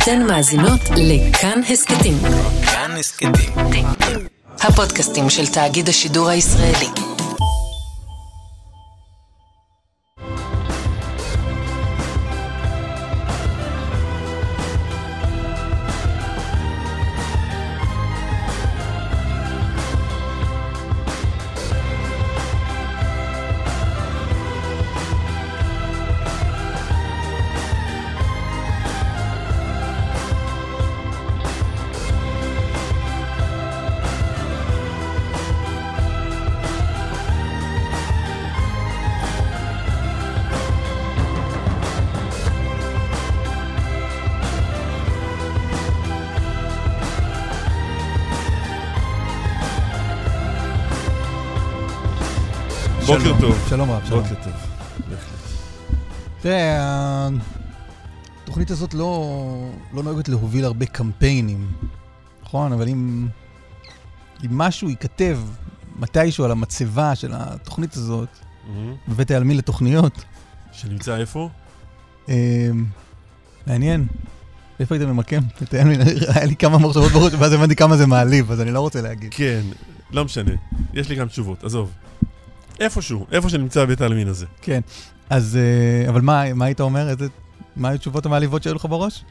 אתן מאזינות לכאן הסקטים. כאן הסקטים. הפודקאסטים של תאגיד השידור הישראלי. בוקר טוב. שלום רב, שלום. בוקר טוב. תראה, התוכנית הזאת לא נוהגת להוביל הרבה קמפיינים, נכון? אבל אם משהו ייכתב מתישהו על המצבה של התוכנית הזאת, בבית העלמין לתוכניות. שנמצא איפה? מעניין. איפה היית ממקם? היה לי כמה מחשבות בראש, ואז הבנתי כמה זה מעליב, אז אני לא רוצה להגיד. כן, לא משנה. יש לי גם תשובות, עזוב. איפה שנמצא בית העלמין הזה. כן, אז, אבל מה היית אומר? מה היו תשובות המעליבות שהיו לך בראש?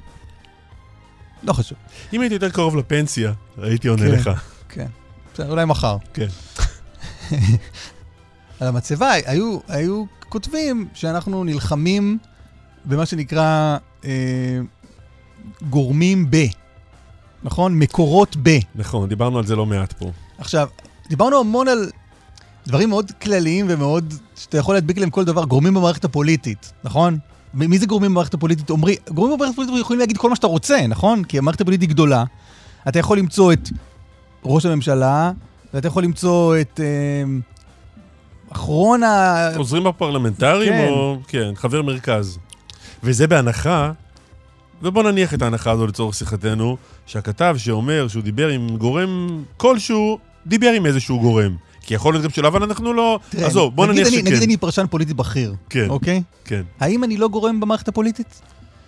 לא חשוב. אם הייתי יותר קרוב לפנסיה, הייתי עונה לך. כן, אולי מחר. כן. על המצבה, היו כותבים שאנחנו נלחמים במה שנקרא גורמים ב. נכון? מקורות ב. נכון, דיברנו על זה לא מעט פה. עכשיו, דיברנו המון על דברים מאוד כלליים ומאוד, שאתה יכול להדביק להם כל דבר, גורמים במערכת הפוליטית, נכון? מי זה גורמים במערכת הפוליטית? גורמים במערכת הפוליטית יכולים להגיד כל מה שאתה רוצה, נכון? כי המערכת הפוליטית היא גדולה. אתה יכול למצוא את ראש הממשלה, ואתה יכול למצוא את אחרון עוזרים הפרלמנטריים, כן. או כן, חבר מרכז. וזה בהנחה, ובוא נניח את ההנחה הזו לצורך שיחתנו, שהכתב שאומר שהוא דיבר עם גורם כלשהו, דיבר עם איזשהו גורם. כי יכול להיות גם שלא, אבל אנחנו לא... עזוב, בוא נניח שכן. נגיד אני פרשן פוליטי בכיר, כן, אוקיי? כן. האם אני לא גורם במערכת הפוליטית?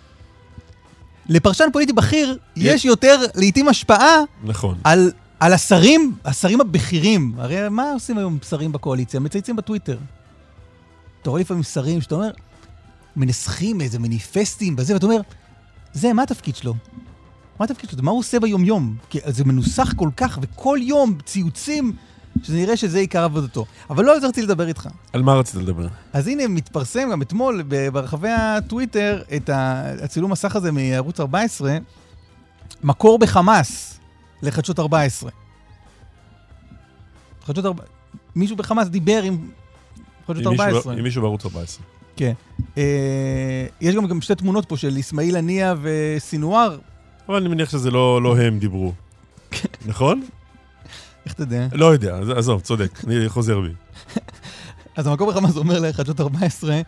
לפרשן פוליטי בכיר יש יותר לעתים השפעה נכון. על השרים הבכירים. הרי מה עושים היום שרים בקואליציה? מצייצים בטוויטר. אתה רואה לפעמים שרים שאתה אומר, מנסחים איזה מניפסטים בזה, ואתה אומר, מה התפקיד שלו? מה התפקיד שלו? מה הוא עושה ביום יום? כי זה מנוסח כל כך, וכל יום ציוצים, שזה נראה שזה עיקר עבודתו. אבל לא רציתי לדבר איתך. על מה רצית לדבר? אז הנה, מתפרסם גם אתמול ברחבי הטוויטר את הצילום מסך הזה מערוץ 14, מקור בחמאס לחדשות 14. מישהו בחמאס דיבר עם חדשות 14. עם מישהו בערוץ 14. כן. יש גם שתי תמונות פה של אסמאעיל הנייה וסינואר. אבל אני מניח שזה לא הם דיברו. נכון? איך אתה יודע? לא יודע, עזוב, צודק, אני חוזר בי. אז המקור בחמאס אומר לחדשות 14,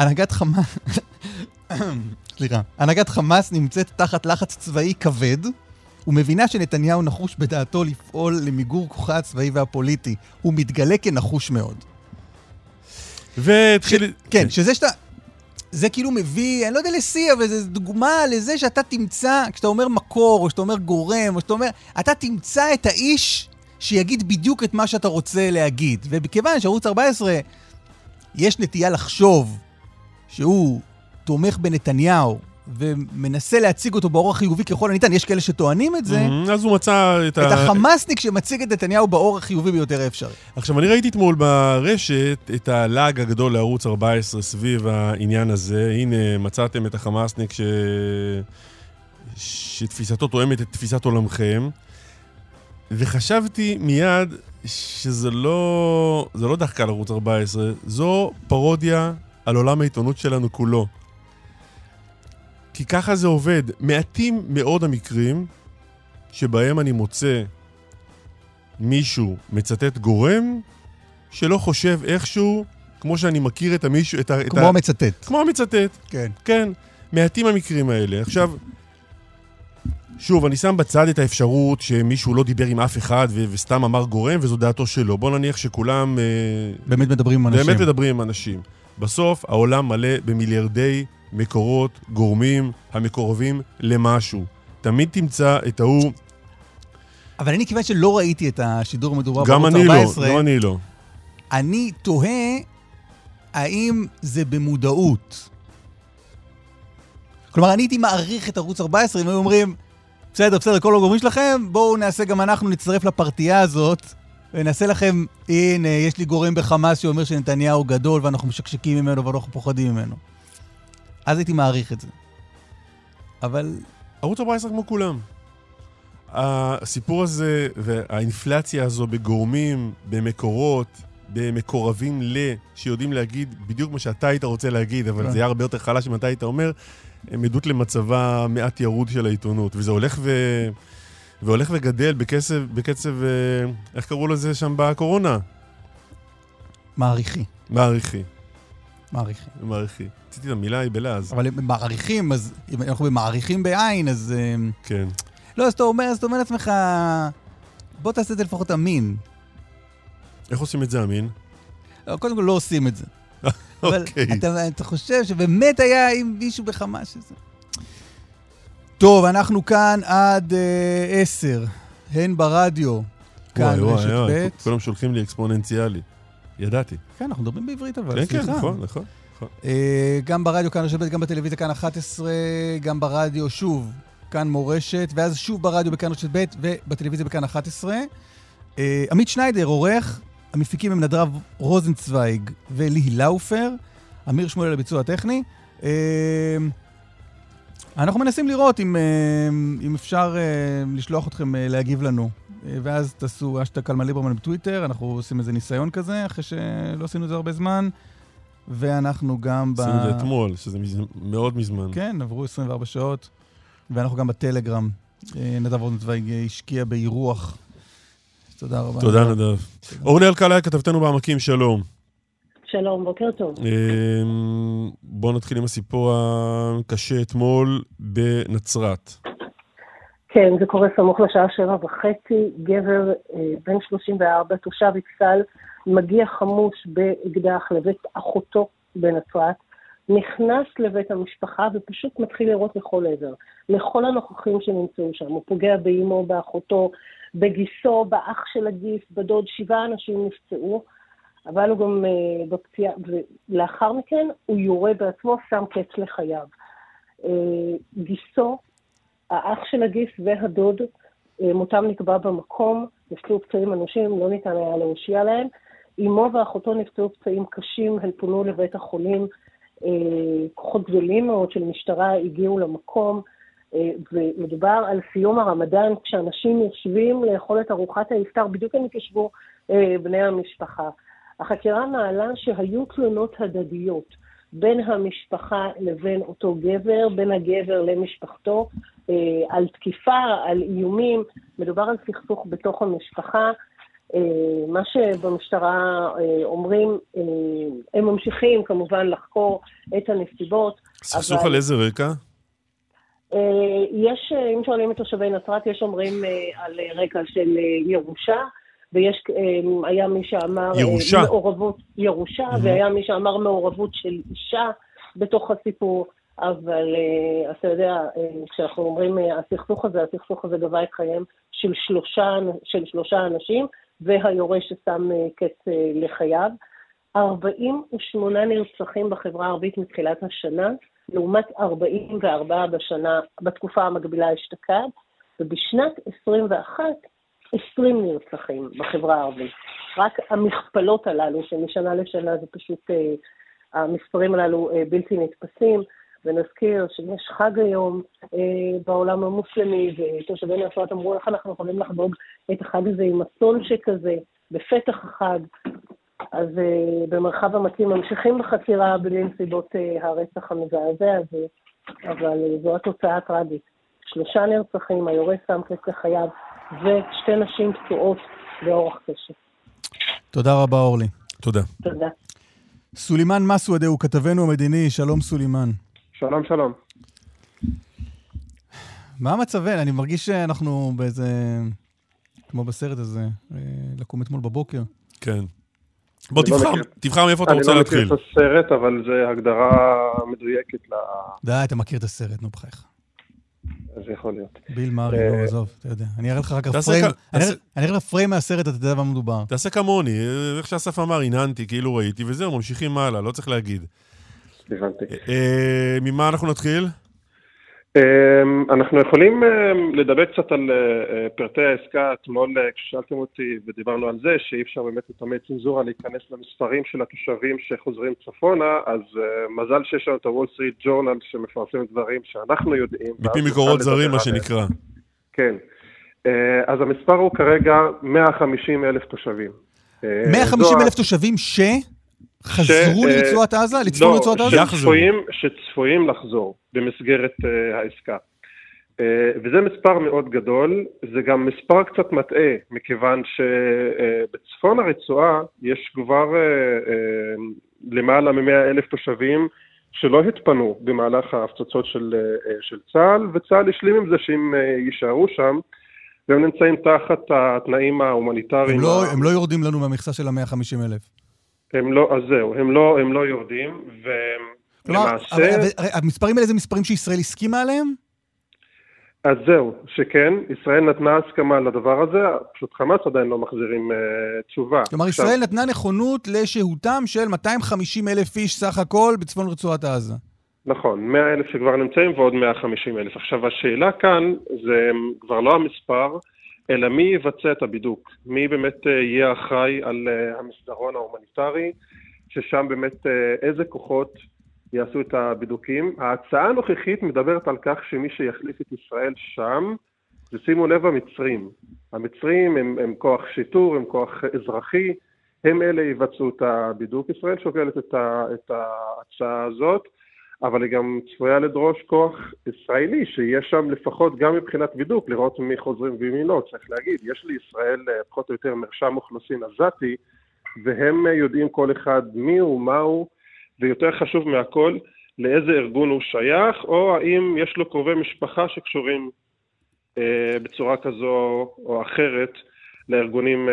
הנהגת חמאס נמצאת תחת לחץ צבאי כבד, ומבינה שנתניהו נחוש בדעתו לפעול למיגור כוחה הצבאי והפוליטי. הוא מתגלה כנחוש מאוד. כן, שזה שאתה... זה כאילו מביא, אני לא יודע לשיא, אבל זו דוגמה לזה שאתה תמצא, כשאתה אומר מקור, או שאתה אומר גורם, או שאתה אומר, אתה תמצא את האיש שיגיד בדיוק את מה שאתה רוצה להגיד. ובכיוון שערוץ 14 יש נטייה לחשוב שהוא תומך בנתניהו, ומנסה להציג אותו באור החיובי ככל הניתן, יש כאלה שטוענים את זה, אז הוא מצא את החמאסניק שמציג את נתניהו באור החיובי ביותר האפשרי. עכשיו, אני ראיתי אתמול ברשת את הלאג הגדול לערוץ 14 סביב העניין הזה. הנה, מצאתם את החמאסניק שתפיסתו תואמת את תפיסת עולמכם. וחשבתי מיד שזה לא דחקה לערוץ 14, זו פרודיה על עולם העיתונות שלנו כולו. כי ככה זה עובד. מעטים מאוד המקרים שבהם אני מוצא מישהו מצטט גורם שלא חושב איכשהו כמו שאני מכיר את המישהו... כמו המצטט. כמו המצטט. כן. כן. מעטים המקרים האלה. עכשיו, שוב, אני שם בצד את האפשרות שמישהו לא דיבר עם אף אחד וסתם אמר גורם וזו דעתו שלו. בוא נניח שכולם... באמת מדברים עם אנשים. באמת מדברים עם אנשים. בסוף העולם מלא במיליארדי מקורות, גורמים המקורבים למשהו. תמיד תמצא את ההוא... אבל אני כיוון שלא ראיתי את השידור המדובר גם בערוץ אני 14, לא, גם אני לא. אני תוהה האם זה במודעות. כלומר, אני הייתי מעריך את ערוץ 14, אם היו אומרים, בסדר, כל הגורמים שלכם, בואו נעשה גם אנחנו, נצטרף לפרטייה הזאת, ונעשה לכם, הנה, יש לי גורם בחמאס שאומר שנתניהו גדול, ואנחנו משקשקים ממנו, ואנחנו פוחדים ממנו. אז הייתי מעריך את זה. אבל... ערוץ 14 כמו כולם. הסיפור הזה והאינפלציה הזו בגורמים, במקורות, במקורבים שיודעים להגיד בדיוק מה שאתה היית רוצה להגיד, אבל זה היה הרבה יותר חלש אם אתה היית אומר, הם עדות למצבה מעט ירוד של העיתונות, וזה הולך וגדל בקצב, איך קראו לזה שם בקורונה? מעריכי. רציתי את המילה היא בלעז. אבל הם מעריכים, אז אם אנחנו במעריכים בעין, אז... כן. לא, אז אתה אומר לעצמך, בוא תעשה את זה לפחות אמין. איך עושים את זה אמין? קודם כל לא עושים את זה. אבל אתה חושב שבאמת היה עם מישהו בחמאס שזה. טוב, אנחנו כאן עד 10, הן ברדיו, כאן רשת ב'. כולם שולחים לי אקספוננציאלי. ידעתי. כן, אנחנו מדברים בעברית אבל, סליחה. כן, נכון. גם ברדיו כאן רשת ב', גם בטלוויזיה כאן 11, גם ברדיו שוב, כאן מורשת, ואז שוב ברדיו בכאן רשת ב' ובטלוויזיה בכאן 11. עמית שניידר, עורך, המפיקים הם נדרב רוזנצוויג ולי לאופר, אמיר שמואל לביצוע הטכני. אנחנו מנסים לראות אם אפשר לשלוח אתכם להגיב לנו, ואז תעשו אשטג קלמן ליברמן בטוויטר, אנחנו עושים איזה ניסיון כזה, אחרי שלא עשינו את זה הרבה זמן, ואנחנו גם עשינו את זה אתמול, שזה מאוד מזמן. כן, עברו 24 שעות, ואנחנו גם בטלגרם, נדב רוזנצוויג השקיע באירוח. תודה רבה. תודה נדב. אורלי אלקלעי, כתבתנו בעמקים, שלום. שלום, בוקר טוב. בואו נתחיל עם הסיפור הקשה אתמול בנצרת. כן, זה קורה סמוך לשעה 7:30, גבר בן 34, תושב אכסאל, מגיע חמוש באקדח לבית אחותו בנצרת, נכנס לבית המשפחה ופשוט מתחיל לירות לכל עבר. לכל הנוכחים שנמצאו שם, הוא פוגע באמו, באחותו, בגיסו, באח של הגיס, בדוד, 7 אנשים נפצעו, אבל הוא גם בפציעה, ולאחר מכן הוא יורה בעצמו, שם קץ לחייו. גיסו, האח של הגיס והדוד, מותם נקבע במקום, נפצעו פצעים אנושים, לא ניתן היה להושיע להם. אמו ואחותו נפצעו פצעים קשים, הם פונו לבית החולים, כוחות גדולים מאוד של משטרה הגיעו למקום, ומדובר על סיום הרמדאן, כשאנשים יושבים לאכול את ארוחת האפטר, בדיוק הם התיישבו בני המשפחה. החקירה מעלה שהיו תלונות הדדיות בין המשפחה לבין אותו גבר, בין הגבר למשפחתו, על תקיפה, על איומים, מדובר על סכסוך בתוך המשפחה. מה שבמשטרה אומרים, הם ממשיכים כמובן לחקור את הנסיבות. סכסוך על איזה רקע? יש, אם שואלים את תושבי נצרת, יש אומרים על רקע של ירושה, ויש, היה מי שאמר מעורבות ירושה, והיה מי שאמר מעורבות של אישה בתוך הסיפור, אבל אתה יודע, כשאנחנו אומרים הסכסוך הזה גבה את חייהם של שלושה אנשים, והיורש ששם קץ לחייו. 48 נרצחים בחברה הערבית מתחילת השנה, לעומת 44 בתקופה המקבילה אשתקד, ובשנת 21, 20 נרצחים בחברה הערבית. רק המכפלות הללו, שמשנה לשנה זה פשוט, המספרים הללו בלתי נתפסים, ונזכיר שיש חג היום בעולם המוסלמי, ותושבי נצרת אמרו איך אנחנו יכולים לחגוג את החג הזה עם אסון שכזה, בפתח החג. אז במרחב המתאים ממשיכים בחקירה בנסיבות הרצח המזעזע הזה, אבל זו התוצאה הטרגית. 3 נרצחים, היורש שם קץ לחייו, ו2 נשים פצועות באורח קשה. תודה רבה אורלי. תודה. תודה. סולימן מסוודה הוא כתבנו המדיני, שלום סולימן. שלום, שלום. מה המצבן? אני מרגיש שאנחנו באיזה, כמו בסרט הזה, לקום אתמול בבוקר. כן. בוא תבחר מאיפה אתה רוצה להתחיל. אני לא מכיר את הסרט, אבל זה הגדרה מדויקת די, אתה מכיר את הסרט, נו בחייך. אז יכול להיות. ביל מארי, לא, עזוב, אתה יודע. אני אראה לך רק הפריים, אני אראה לך פריים מהסרט, אתה יודע מה מדובר. תעשה כמוני, איך שאסף אמר, עיננתי, כאילו ראיתי, וזהו, ממשיכים מעלה, לא צריך להגיד. הבנתי. ממה אנחנו נתחיל? אנחנו יכולים לדבר קצת על פרטי העסקה. אתמול כששאלתם אותי ודיברנו על זה שאי אפשר באמת לתאמץ צנזורה להיכנס למספרים של התושבים שחוזרים צפונה, אז מזל שיש לנו את הוול סטריט ג'ורנל שמפרסם דברים שאנחנו יודעים. מפי מקורות זרים מה שנקרא. כן. אז המספר הוא כרגע 150,000 תושבים. 150,000 תושבים חזרו לרצועת עזה? לצפון רצועת עזה? שצפויים לחזור במסגרת העסקה. וזה מספר מאוד גדול, זה גם מספר קצת מטעה, מכיוון שבצפון הרצועה יש כבר למעלה מ100,000 תושבים שלא התפנו במהלך ההפצצות של צה"ל, וצה"ל השלים עם זה שהם יישארו שם, והם נמצאים תחת התנאים ההומניטריים. הם לא יורדים לנו מהמכסה של ה150,000. הם לא, אז זהו, הם לא יורדים, ולמעשה... המספרים האלה זה מספרים שישראל הסכימה עליהם? אז זהו, שכן, ישראל נתנה הסכמה לדבר הזה, פשוט חמאס עדיין לא מחזירים תשובה. כלומר, ישראל נתנה נכונות לשהותם של 250,000 איש סך הכל בצפון רצועת עזה. נכון, 100,000 שכבר נמצאים ועוד 150,000. עכשיו, השאלה כאן זה כבר לא המספר, אלא מי יבצע את הבידוק, מי באמת יהיה אחראי על המסדרון ההומניטרי, ששם באמת איזה כוחות יעשו את הבידוקים. ההצעה הנוכחית מדברת על כך שמי שיחליף את ישראל שם, ושימו לב המצרים. המצרים הם כוח שיטור, הם כוח אזרחי, הם אלה יבצעו את הבידוק. ישראל שוקלת את ההצעה הזאת, אבל היא גם צפויה לדרוש כוח ישראלי, שיהיה שם לפחות גם מבחינת בידוק, לראות מי חוזרים ומי לא. צריך להגיד, יש לישראל פחות או יותר מרשם אוכלוסין עזתי, והם יודעים כל אחד מי הוא, מה הוא, ויותר חשוב מהכל, לאיזה ארגון הוא שייך, או האם יש לו קרובי משפחה שקשורים בצורה כזו או אחרת לארגונים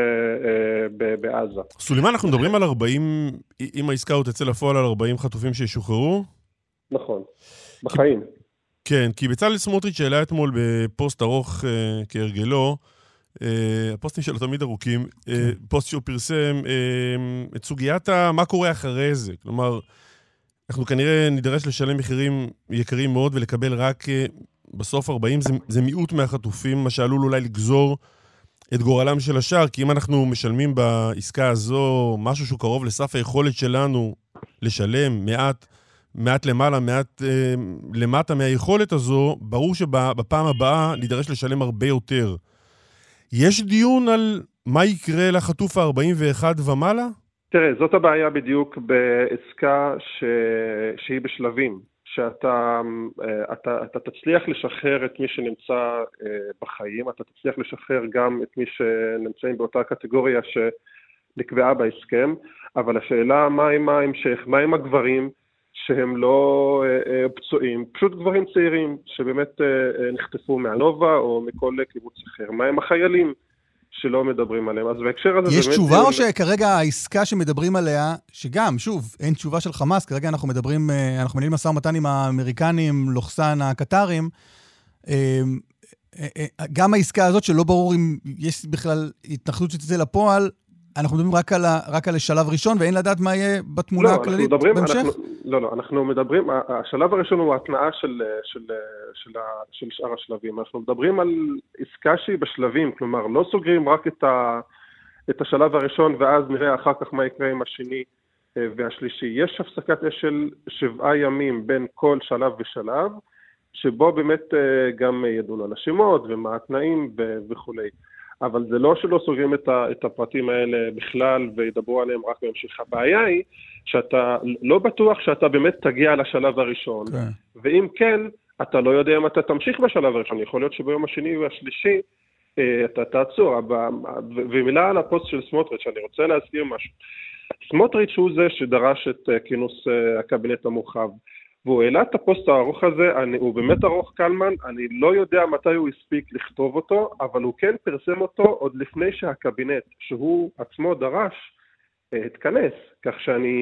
בעזה. סולימן, אנחנו מדברים על 40, אם העסקה הוא תצא לפועל על 40 חטופים שישוחררו? נכון, בחיים. כן, כי בצלאל סמוטריץ' העלה אתמול בפוסט ארוך כהרגלו, הפוסטים שלו תמיד ארוכים, פוסט שהוא פרסם את סוגיית מה קורה אחרי זה. כלומר, אנחנו כנראה נידרש לשלם מחירים יקרים מאוד ולקבל רק בסוף 40, זה מיעוט מהחטופים, מה שעלול אולי לגזור את גורלם של השאר, כי אם אנחנו משלמים בעסקה הזו משהו שהוא קרוב לסף היכולת שלנו לשלם מעט למעלה, מעט למטה מהיכולת הזו, ברור שבפעם הבאה נידרש לשלם הרבה יותר. יש דיון על מה יקרה לחטוף ה-41 ומעלה? תראה, זאת הבעיה בדיוק בעסקה שהיא בשלבים, שאתה תצליח לשחרר את מי שנמצא בחיים, אתה תצליח לשחרר גם את מי שנמצאים באותה קטגוריה שנקבעה בהסכם, אבל השאלה מה עם ההמשך, מה עם הגברים שהם לא פצועים, פשוט גברים צעירים שבאמת נחטפו מהנובה או מכל קיבוץ אחר, מה עם החיילים שלא מדברים עליהם. אז בהקשר הזה... יש תשובה או שכרגע העסקה שמדברים עליה, שגם, שוב, אין תשובה של חמאס, כרגע אנחנו מנהלים משא ומתן עם האמריקנים, לוחסן הקטרים, גם העסקה הזאת שלא ברור אם יש בכלל התנחלות שתצא לפועל, אנחנו מדברים רק על השלב הראשון, ואין לדעת מה יהיה בתמונה הכללית בהמשך? לא, אנחנו מדברים, השלב הראשון הוא ההתנאה של שאר השלבים. אנחנו מדברים על עסקה שהיא בשלבים, כלומר, לא סוגרים רק את השלב הראשון, ואז נראה אחר כך מה יקרה עם השני והשלישי. יש הפסקת אש של 7 ימים בין כל שלב ושלב, שבו באמת גם ידונו על השמות ומה התנאים וכו'. אבל זה לא שלא סוגרים את הפרטים האלה בכלל וידברו עליהם רק בהמשך. הבעיה היא שאתה לא בטוח שאתה באמת תגיע לשלב הראשון. ואם כן, אתה לא יודע אם אתה תמשיך בשלב הראשון. יכול להיות שביום השני והשלישי אתה תעצור. ומילה על הפוסט של סמוטריץ', אני רוצה להזכיר משהו. סמוטריץ' הוא זה שדרש את כינוס הקבינט המורחב. והוא העלה את הפוסט הארוך הזה, הוא באמת ארוך קלמן, אני לא יודע מתי הוא הספיק לכתוב אותו, אבל הוא כן פרסם אותו עוד לפני שהקבינט, שהוא עצמו דרש, התכנס, כך שאני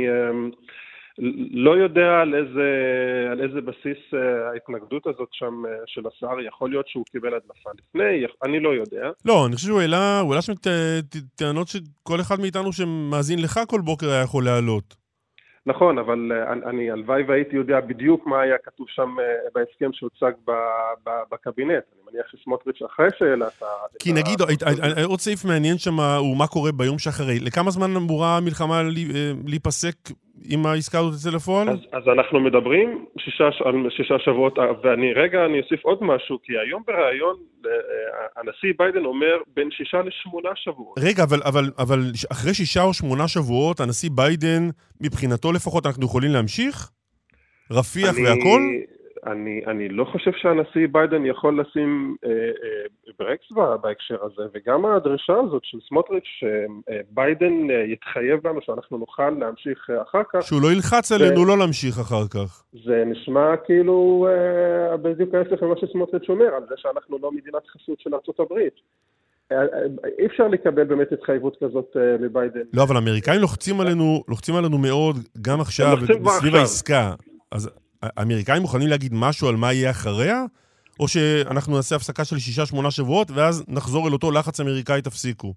לא יודע על איזה בסיס ההתנגדות הזאת שם של השר. יכול להיות שהוא קיבל הדלפה לפני, אני לא יודע. לא, אני חושב שהוא העלה שם טענות שכל אחד מאיתנו שמאזין לך כל בוקר היה יכול להעלות. נכון, אבל אני הלוואי והייתי יודע בדיוק מה היה כתוב שם בהסכם שהוצג בקבינט. אני מניח שסמוטריץ' אחרי שאלה... כי נגיד, עוד סעיף מעניין שם הוא מה קורה ביום שאחרי. לכמה זמן אמורה המלחמה להיפסק עם העסקה הזאת אצל הפועל? אז אנחנו מדברים 6 שבועות, ואני אוסיף עוד משהו, כי היום בראיון הנשיא ביידן אומר בין 6 ל8 שבועות. רגע, אבל אחרי 6 או 8 שבועות, הנשיא ביידן, מבחינתו לפחות, אנחנו יכולים להמשיך? רפיח והכל? אני לא חושב שהנשיא ביידן יכול לשים ברקס בהקשר הזה, וגם הדרישה הזאת של סמוטריץ' שביידן יתחייב לנו שאנחנו נוכל להמשיך אחר כך. שהוא לא ילחץ עלינו לא להמשיך אחר כך. זה נשמע כאילו בדיוק ההפך ממה שסמוטריץ' אומר, על זה שאנחנו לא מדינת חסות של ארצות הברית. אי אפשר לקבל באמת התחייבות כזאת מביידן. לא, אבל האמריקאים לוחצים עלינו מאוד, גם עכשיו, סביב העסקה. אז האמריקאים מוכנים להגיד משהו על מה יהיה אחריה? או שאנחנו נעשה הפסקה של 6-8 שבועות, ואז נחזור אל אותו לחץ אמריקאי, תפסיקו?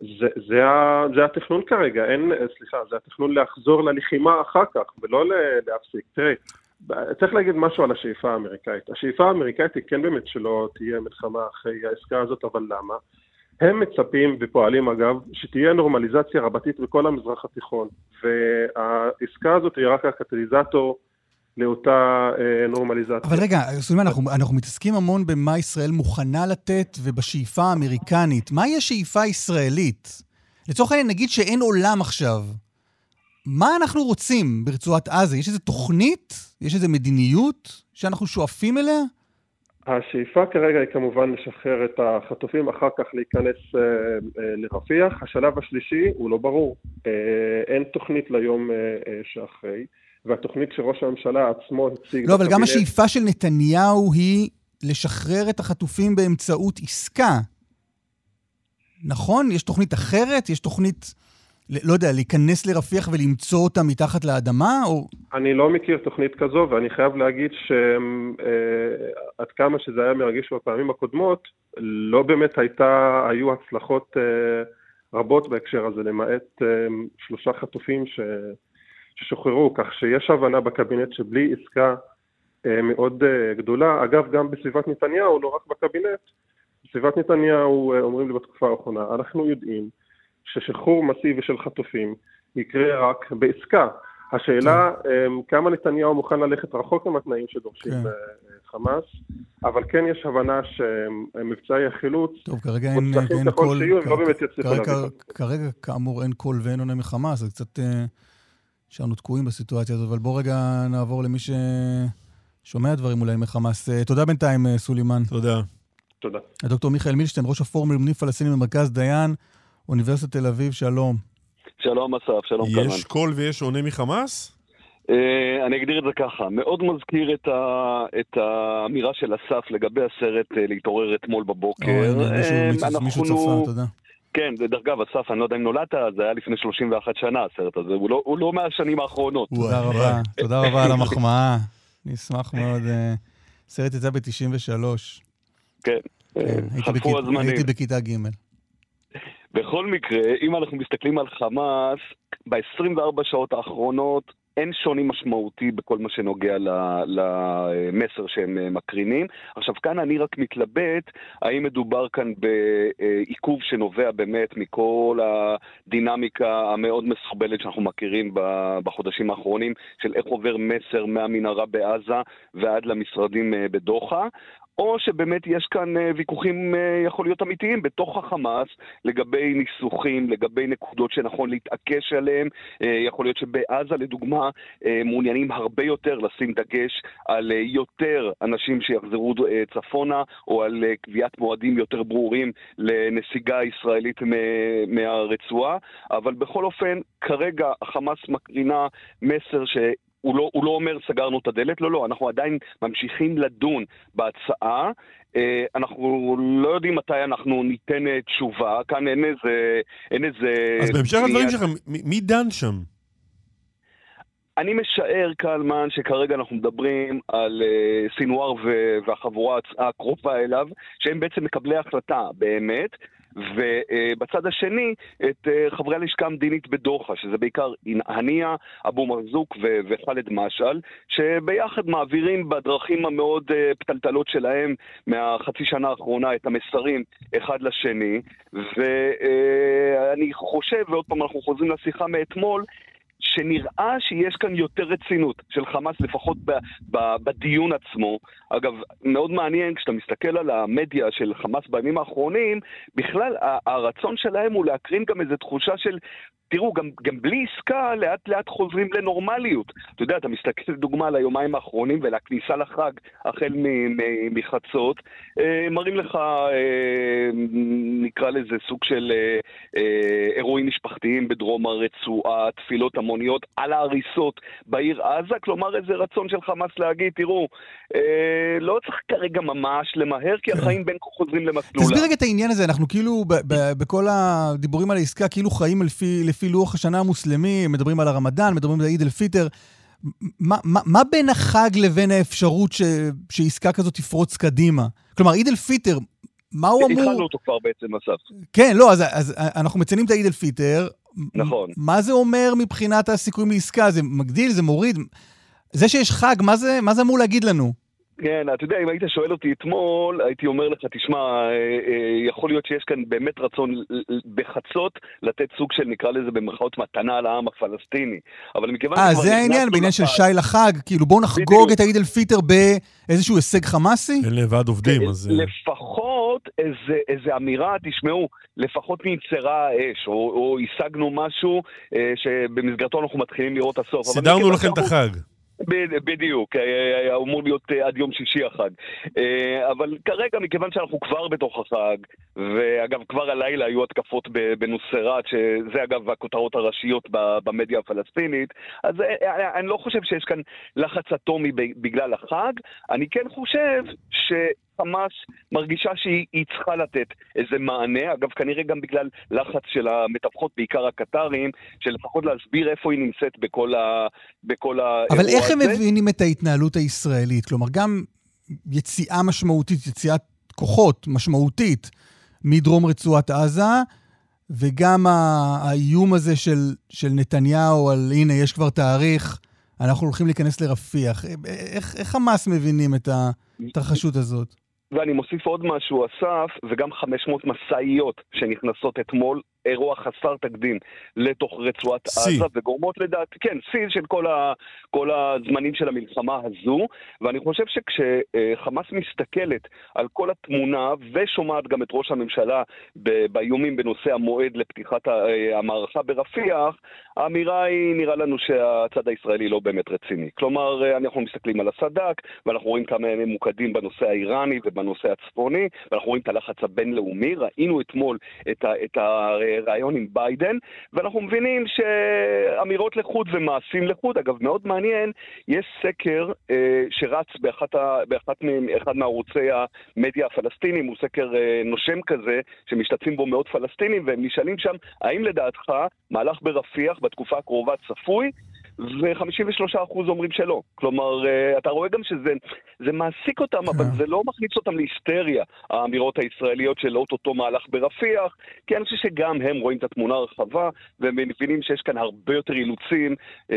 זה התכנון כרגע, זה התכנון לחזור ללחימה אחר כך, ולא להפסיק. תראי, צריך להגיד משהו על השאיפה האמריקאית. השאיפה האמריקאית היא כן באמת שלא תהיה מלחמה אחרי העסקה הזאת, אבל למה? הם מצפים ופועלים אגב, שתהיה נורמליזציה רבתית בכל המזרח התיכון, והעסקה הזאת היא רק הקטליזטור לאותה נורמליזציה. אבל רגע, סולימן, אנחנו מתעסקים המון במה ישראל מוכנה לתת ובשאיפה האמריקנית. מהי השאיפה הישראלית? לצורך העניין, נגיד שאין עולם עכשיו. מה אנחנו רוצים ברצועת עזה? יש איזו תוכנית? יש איזו מדיניות שאנחנו שואפים אליה? השאיפה כרגע היא כמובן לשחרר את החטופים, אחר כך להיכנס לרפיח. השלב השלישי הוא לא ברור. אין תוכנית ליום שאחרי. והתוכנית שראש הממשלה עצמו הציג... לא, אבל גם השאיפה של נתניהו היא לשחרר את החטופים באמצעות עסקה. נכון? יש תוכנית אחרת? יש תוכנית, לא יודע, להיכנס לרפיח ולמצוא אותה מתחת לאדמה? או... אני לא מכיר תוכנית כזו, ואני חייב להגיד שעד כמה שזה היה מרגיש בפעמים הקודמות, לא באמת היו הצלחות רבות בהקשר הזה, למעט 3 חטופים ששוחררו, כך שיש הבנה בקבינט שבלי עסקה מאוד גדולה. אגב, גם בסביבת נתניהו, לא רק בקבינט, בסביבת נתניהו אומרים לי בתקופה האחרונה, אנחנו יודעים ששחרור מסיבי של חטופים יקרה רק בעסקה. השאלה, כמה נתניהו מוכן ללכת רחוק עם התנאים שדורשים חמאס, אבל כן יש הבנה שמבצעי החילוץ, טוב, כרגע אין קול, כרגע כאמור אין קול ואין עונה מחמאס, זה קצת... שאנו תקועים בסיטואציה הזאת, אבל בוא רגע נעבור למי ששומע דברים אולי מחמאס. תודה בינתיים, סולימן. תודה. תודה. הדוקטור מיכאל מילשטיין, ראש הפורום ללימודים פלסטינים במרכז דיין, אוניברסיטת תל אביב, שלום. שלום אסף, שלום קלמן. יש קול ויש עונה מחמאס? אני אגדיר את זה ככה, מאוד מזכיר את האמירה של אסף לגבי הסרט להתעורר אתמול בבוקר. מישהו צפה, תודה. כן, דרך אגב, אסף, אני לא יודע אם נולדת, זה היה לפני 31 שנה, הסרט הזה, הוא לא מהשנים האחרונות. תודה רבה על המחמאה, אני אשמח מאוד. סרט יצא ב-93. כן, חלפו הזמנים. הייתי בכיתה ג'. בכל מקרה, אם אנחנו מסתכלים על חמאס, ב-24 שעות האחרונות, אין שוני משמעותי בכל מה שנוגע למסר שהם מקרינים. עכשיו, כאן אני רק מתלבט, האם מדובר כאן בעיכוב שנובע באמת מכל הדינמיקה המאוד מסורבלת שאנחנו מכירים בחודשים האחרונים, של איך עובר מסר מהמנהרה בעזה ועד למשרדים בדוחה, או שבאמת יש כאן ויכוחים יכול להיות אמיתיים בתוך החמאס לגבי ניסוחים, לגבי נקודות שנכון להתעקש עליהם. יכול להיות שבעזה לדוגמה מעוניינים הרבה יותר לשים דגש על יותר אנשים שיחזרו צפונה, או על קביעת מועדים יותר ברורים לנסיגה ישראלית מהרצועה. אבל בכל אופן, כרגע החמאס מקרינה מסר הוא לא אומר סגרנו את הדלת, לא, אנחנו עדיין ממשיכים לדון בהצעה, אנחנו לא יודעים מתי אנחנו ניתן תשובה, כאן אין איזה... אז בהמשך הדברים שלכם, מי דן שם? אני משער, קלמן, שכרגע אנחנו מדברים על סינואר והחבורה הקרובה אליו, שהם בעצם מקבלי החלטה באמת, ובצד השני את חברי הלשכה המדינית בדוחה, שזה בעיקר הניה, אבו מרזוק וחלד משעל, שביחד מעבירים בדרכים המאוד פתלתלות שלהם מהחצי שנה האחרונה את המסרים אחד לשני, ואני חושב, ועוד פעם אנחנו חוזרים לשיחה מאתמול, שנראה שיש כאן יותר רצינות של חמאס, לפחות בדיון עצמו. אגב, מאוד מעניין, כשאתה מסתכל על המדיה של חמאס בימים האחרונים, בכלל הרצון שלהם הוא להקרין גם איזו תחושה של, תראו, גם בלי עסקה לאט לאט חוזרים לנורמליות. אתה יודע, אתה מסתכל דוגמה על היומיים האחרונים ולכניסה לחג החל מחצות, מראים לך, נקרא לזה סוג של אירועים משפחתיים בדרום הרצועה, תפילות המוניות על ההריסות בעיר עזה, כלומר איזה רצון של חמאס להגיד, תראו, לא צריך כרגע ממש למהר, כי החיים בין כה חוזרים למסלולה. תסביר רגע את העניין הזה, אנחנו כאילו בכל הדיבורים על העסקה כאילו חיים לפי לוח השנה המוסלמי, מדברים על הרמדאן, מדברים על עיד אל פיטר. מה בין החג לבין האפשרות שעסקה כזאת תפרוץ קדימה? כלומר, עיד אל פיטר, מה הוא אמור... התחלנו אותו כבר בעצם, אסף. כן, לא, אז אנחנו מציינים את העיד אל פיטר. נכון. מה זה אומר מבחינת הסיכויים לעסקה? זה מגדיל, זה מוריד? זה שיש חג, מה זה אמור להגיד לנו? כן, אתה יודע, אם היית שואל אותי אתמול, הייתי אומר לך, תשמע, יכול להיות שיש כאן באמת רצון בחצות לתת סוג של, נקרא לזה במרכאות, מתנה לעם הפלסטיני. אבל מכיוון... זה העניין, בעניין של שי לחג, כאילו בואו נחגוג את העיד אל פיטר באיזשהו הישג חמאסי? אין לבד עובדים, אז... לפחות איזו אמירה, תשמעו, לפחות נצרה האש, או השגנו משהו שבמסגרתו אנחנו מתחילים לראות הסוף. סידרנו לכם את החג. בדיוק, אמור להיות עד יום שישי החג. אבל כרגע, מכיוון שאנחנו כבר בתוך החג, ואגב, כבר הלילה היו התקפות בנוסרת, שזה אגב הכותרות הראשיות במדיה הפלסטינית, אז אני לא חושב שיש כאן לחץ אטומי בגלל החג, אני כן חושב חמאס מרגישה שהיא צריכה לתת איזה מענה, אגב כנראה גם בגלל לחץ של המתווכות, בעיקר הקטרים, שלפחות להסביר איפה היא נמצאת בכל האירוע הזה. אבל איך הם מבינים את ההתנהלות הישראלית? כלומר, גם יציאה משמעותית, יציאת כוחות משמעותית מדרום רצועת עזה, וגם האיום הזה של נתניהו על הנה יש כבר תאריך, אנחנו הולכים להיכנס לרפיח. איך חמאס מבינים את התרחשות הזאת? ואני מוסיף עוד משהו, אסף, וגם 500 מסעיות שנכנסות אתמול, אירוע חסר תקדים לתוך רצועת עזה, וגורמות לדעת, כן, סי של כל הזמנים של המלחמה הזו, ואני חושב שכשחמאס מסתכלת על כל התמונה, ושומעת גם את ראש הממשלה באיומים בנושא המועד לפתיחת המערכה ברפיח, האמירה היא, נראה לנו שהצד הישראלי לא באמת רציני. כלומר, אנחנו מסתכלים על הסדק, ואנחנו רואים כמה הם ממוקדים בנושא האיראני ובנושא הצפוני, ואנחנו רואים את הלחץ הבינלאומי, ראינו אתמול את הרעיון עם ביידן, ואנחנו מבינים שאמירות לחוד ומעשים לחוד. אגב, מאוד מעניין, יש סקר שרץ באחד מערוצי המדיה הפלסטינים, הוא סקר נושם כזה, שמשתתפים בו מאות פלסטינים, והם נשאלים שם, האם לדעתך מהלך ברפיח בתקופה הקרובה צפוי? ו-53% אומרים שלא. כלומר, אתה רואה גם שזה מעסיק אותם, אבל זה לא מכניס אותם להיסטריה, האמירות הישראליות של אותו מהלך ברפיח, כי אני חושב שגם הם רואים את התמונה הרחבה, והם מבינים שיש כאן הרבה יותר אילוצים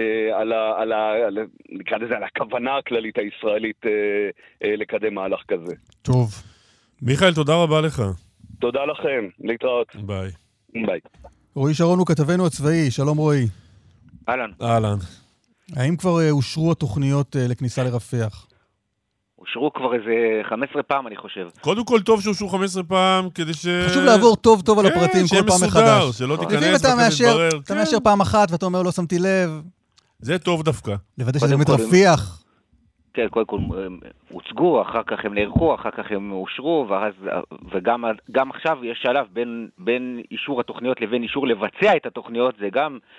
נקרא לזה, על הכוונה הכללית הישראלית לקדם מהלך כזה. טוב. מיכאל, תודה רבה לך. תודה לכם. להתראות. ביי. ביי. רועי שרון הוא כתבנו הצבאי. שלום רועי. אהלן. האם כבר אושרו התוכניות לכניסה לרפיח? אושרו כבר איזה 15 פעם, אני חושב. קודם כל טוב שאושרו 15 פעם, כדי חשוב לעבור טוב על הפרטים כל פעם מחדש. שלא תיכנס אתה מאשר פעם אחת ואתה אומר לא שמתי לב. זה טוב דווקא. לוודא שזה באמת רפיח. כן, קודם כל הוצגו, אחר כך הם נערכו, אחר כך הם אושרו, וגם עכשיו יש שלב בין אישור התוכניות לבין אישור לבצע את התוכניות, זה גם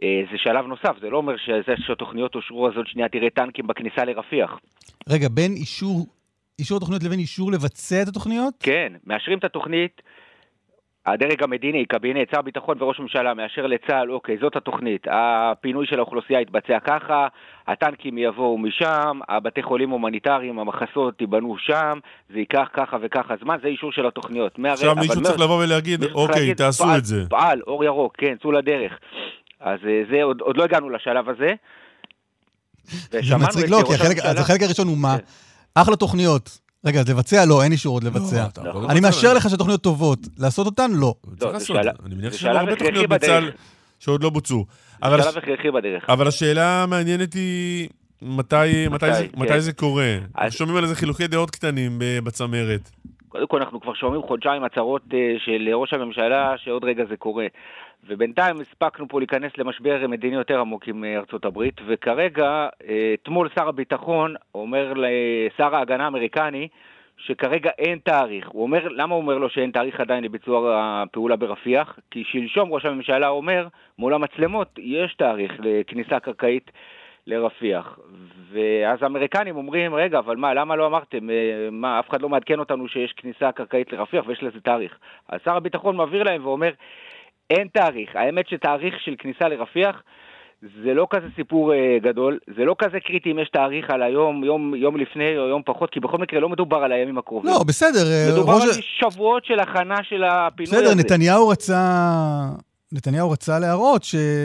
זה שלב נוסף, זה לא אומר שהתוכניות אושרו, אז עוד שנייה תראה טנקים בכניסה לרפיח. רגע, בין אישור התוכניות לבין אישור לבצע את התוכניות? כן, מאשרים את התוכנית, הדרג המדיני, קבינט, שר ביטחון וראש ממשלה מאשר לצה"ל, אוקיי, זאת התוכנית, הפינוי של האוכלוסייה יתבצע ככה, הטנקים יבואו משם, הבתי חולים הומניטריים, המחסות ייבנו שם, זה ייקח ככה וככה זמן, זה אישור של התוכניות. עכשיו מישהו צריך לבוא ולהגיד, אוקיי, תעשו את זה. פעל, אור ירוק, כן, צאו לדרך. אז זה, עוד לא הגענו לשלב הזה. זה מצחיק, לא, כי החלק הראשון הוא מה? אחלה תוכניות. רגע, אז לבצע? לא, אין אישור עוד לבצע. אני מאשר לך שהתוכניות טובות. לעשות אותן? לא. אני מניח שיש הרבה תוכניות בצה"ל שעוד לא בוצעו. זה שלב הכרחי בדרך. אבל השאלה המעניינת היא מתי זה קורה. שומעים על איזה חילוקי דעות קטנים בצמרת. קודם כל אנחנו כבר שומעים חודשיים הצהרות של ראש הממשלה שעוד רגע זה קורה. ובינתיים הספקנו פה להיכנס למשבר מדיני יותר עמוק עם ארצות הברית, וכרגע, אתמול שר הביטחון אומר לשר ההגנה האמריקני שכרגע אין תאריך. הוא אומר, למה הוא אומר לו שאין תאריך עדיין לביצוע הפעולה ברפיח? כי שלשום ראש הממשלה אומר, מול המצלמות יש תאריך לכניסה קרקעית לרפיח. ואז האמריקנים אומרים, רגע, אבל מה, למה לא אמרתם? מה, אף אחד לא מעדכן אותנו שיש כניסה קרקעית לרפיח ויש לזה תאריך. אז שר הביטחון מעביר להם ואומר, אין תאריך. האמת שתאריך של כניסה לרפיח זה לא כזה סיפור גדול, זה לא כזה קריטי אם יש תאריך על היום, יום לפני או יום פחות, כי בכל מקרה לא מדובר על הימים הקרובים. לא, בסדר. מדובר על שבועות של הכנה של הפינוי הזה. בסדר, נתניהו רצה להראות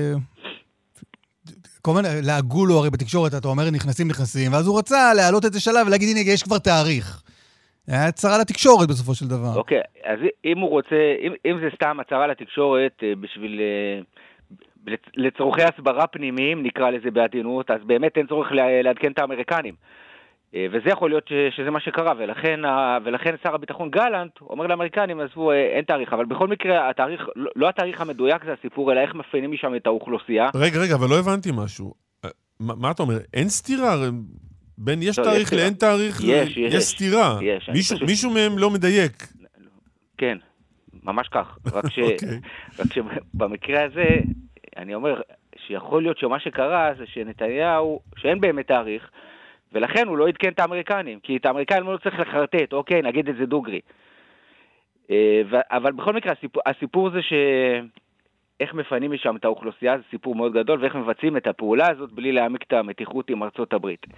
כל מיני, להגו לו הרי בתקשורת, אתה אומר נכנסים, ואז הוא רצה להעלות את השלב ולהגיד, הנה, יש כבר תאריך. היה הצהרה לתקשורת בסופו של דבר. אוקיי, אז אם הוא רוצה, אם זה סתם הצהרה לתקשורת בשביל, לצורכי הסברה פנימיים, נקרא לזה בעדינות, אז באמת אין צורך לעדכן את האמריקנים. וזה יכול להיות שזה מה שקרה, ולכן שר הביטחון גלנט אומר לאמריקנים, עזבו, אין תאריך, אבל בכל מקרה, לא התאריך המדויק זה הסיפור, אלא איך מפיינים משם את האוכלוסייה. רגע, אבל לא הבנתי משהו. מה אתה אומר? אין סתירה? בין יש תאריך לאין תאריך, יש סתירה. מישהו מהם לא מדייק. כן, ממש כך. רק שבמקרה הזה, אני אומר שיכול להיות שמה שקרה זה שנתניהו, שאין באמת תאריך, ולכן הוא לא יתקן את האמריקנים, כי את האמריקנים לא צריך לחרטט, אוקיי, נגיד את זה דוגרי. אבל בכל מקרה, הסיפור זה איך מפנים משם את האוכלוסייה, זה סיפור מאוד גדול, ואיך מבצעים את הפעולה הזאת בלי להעמיק את המתיחות עם ארצות הברית.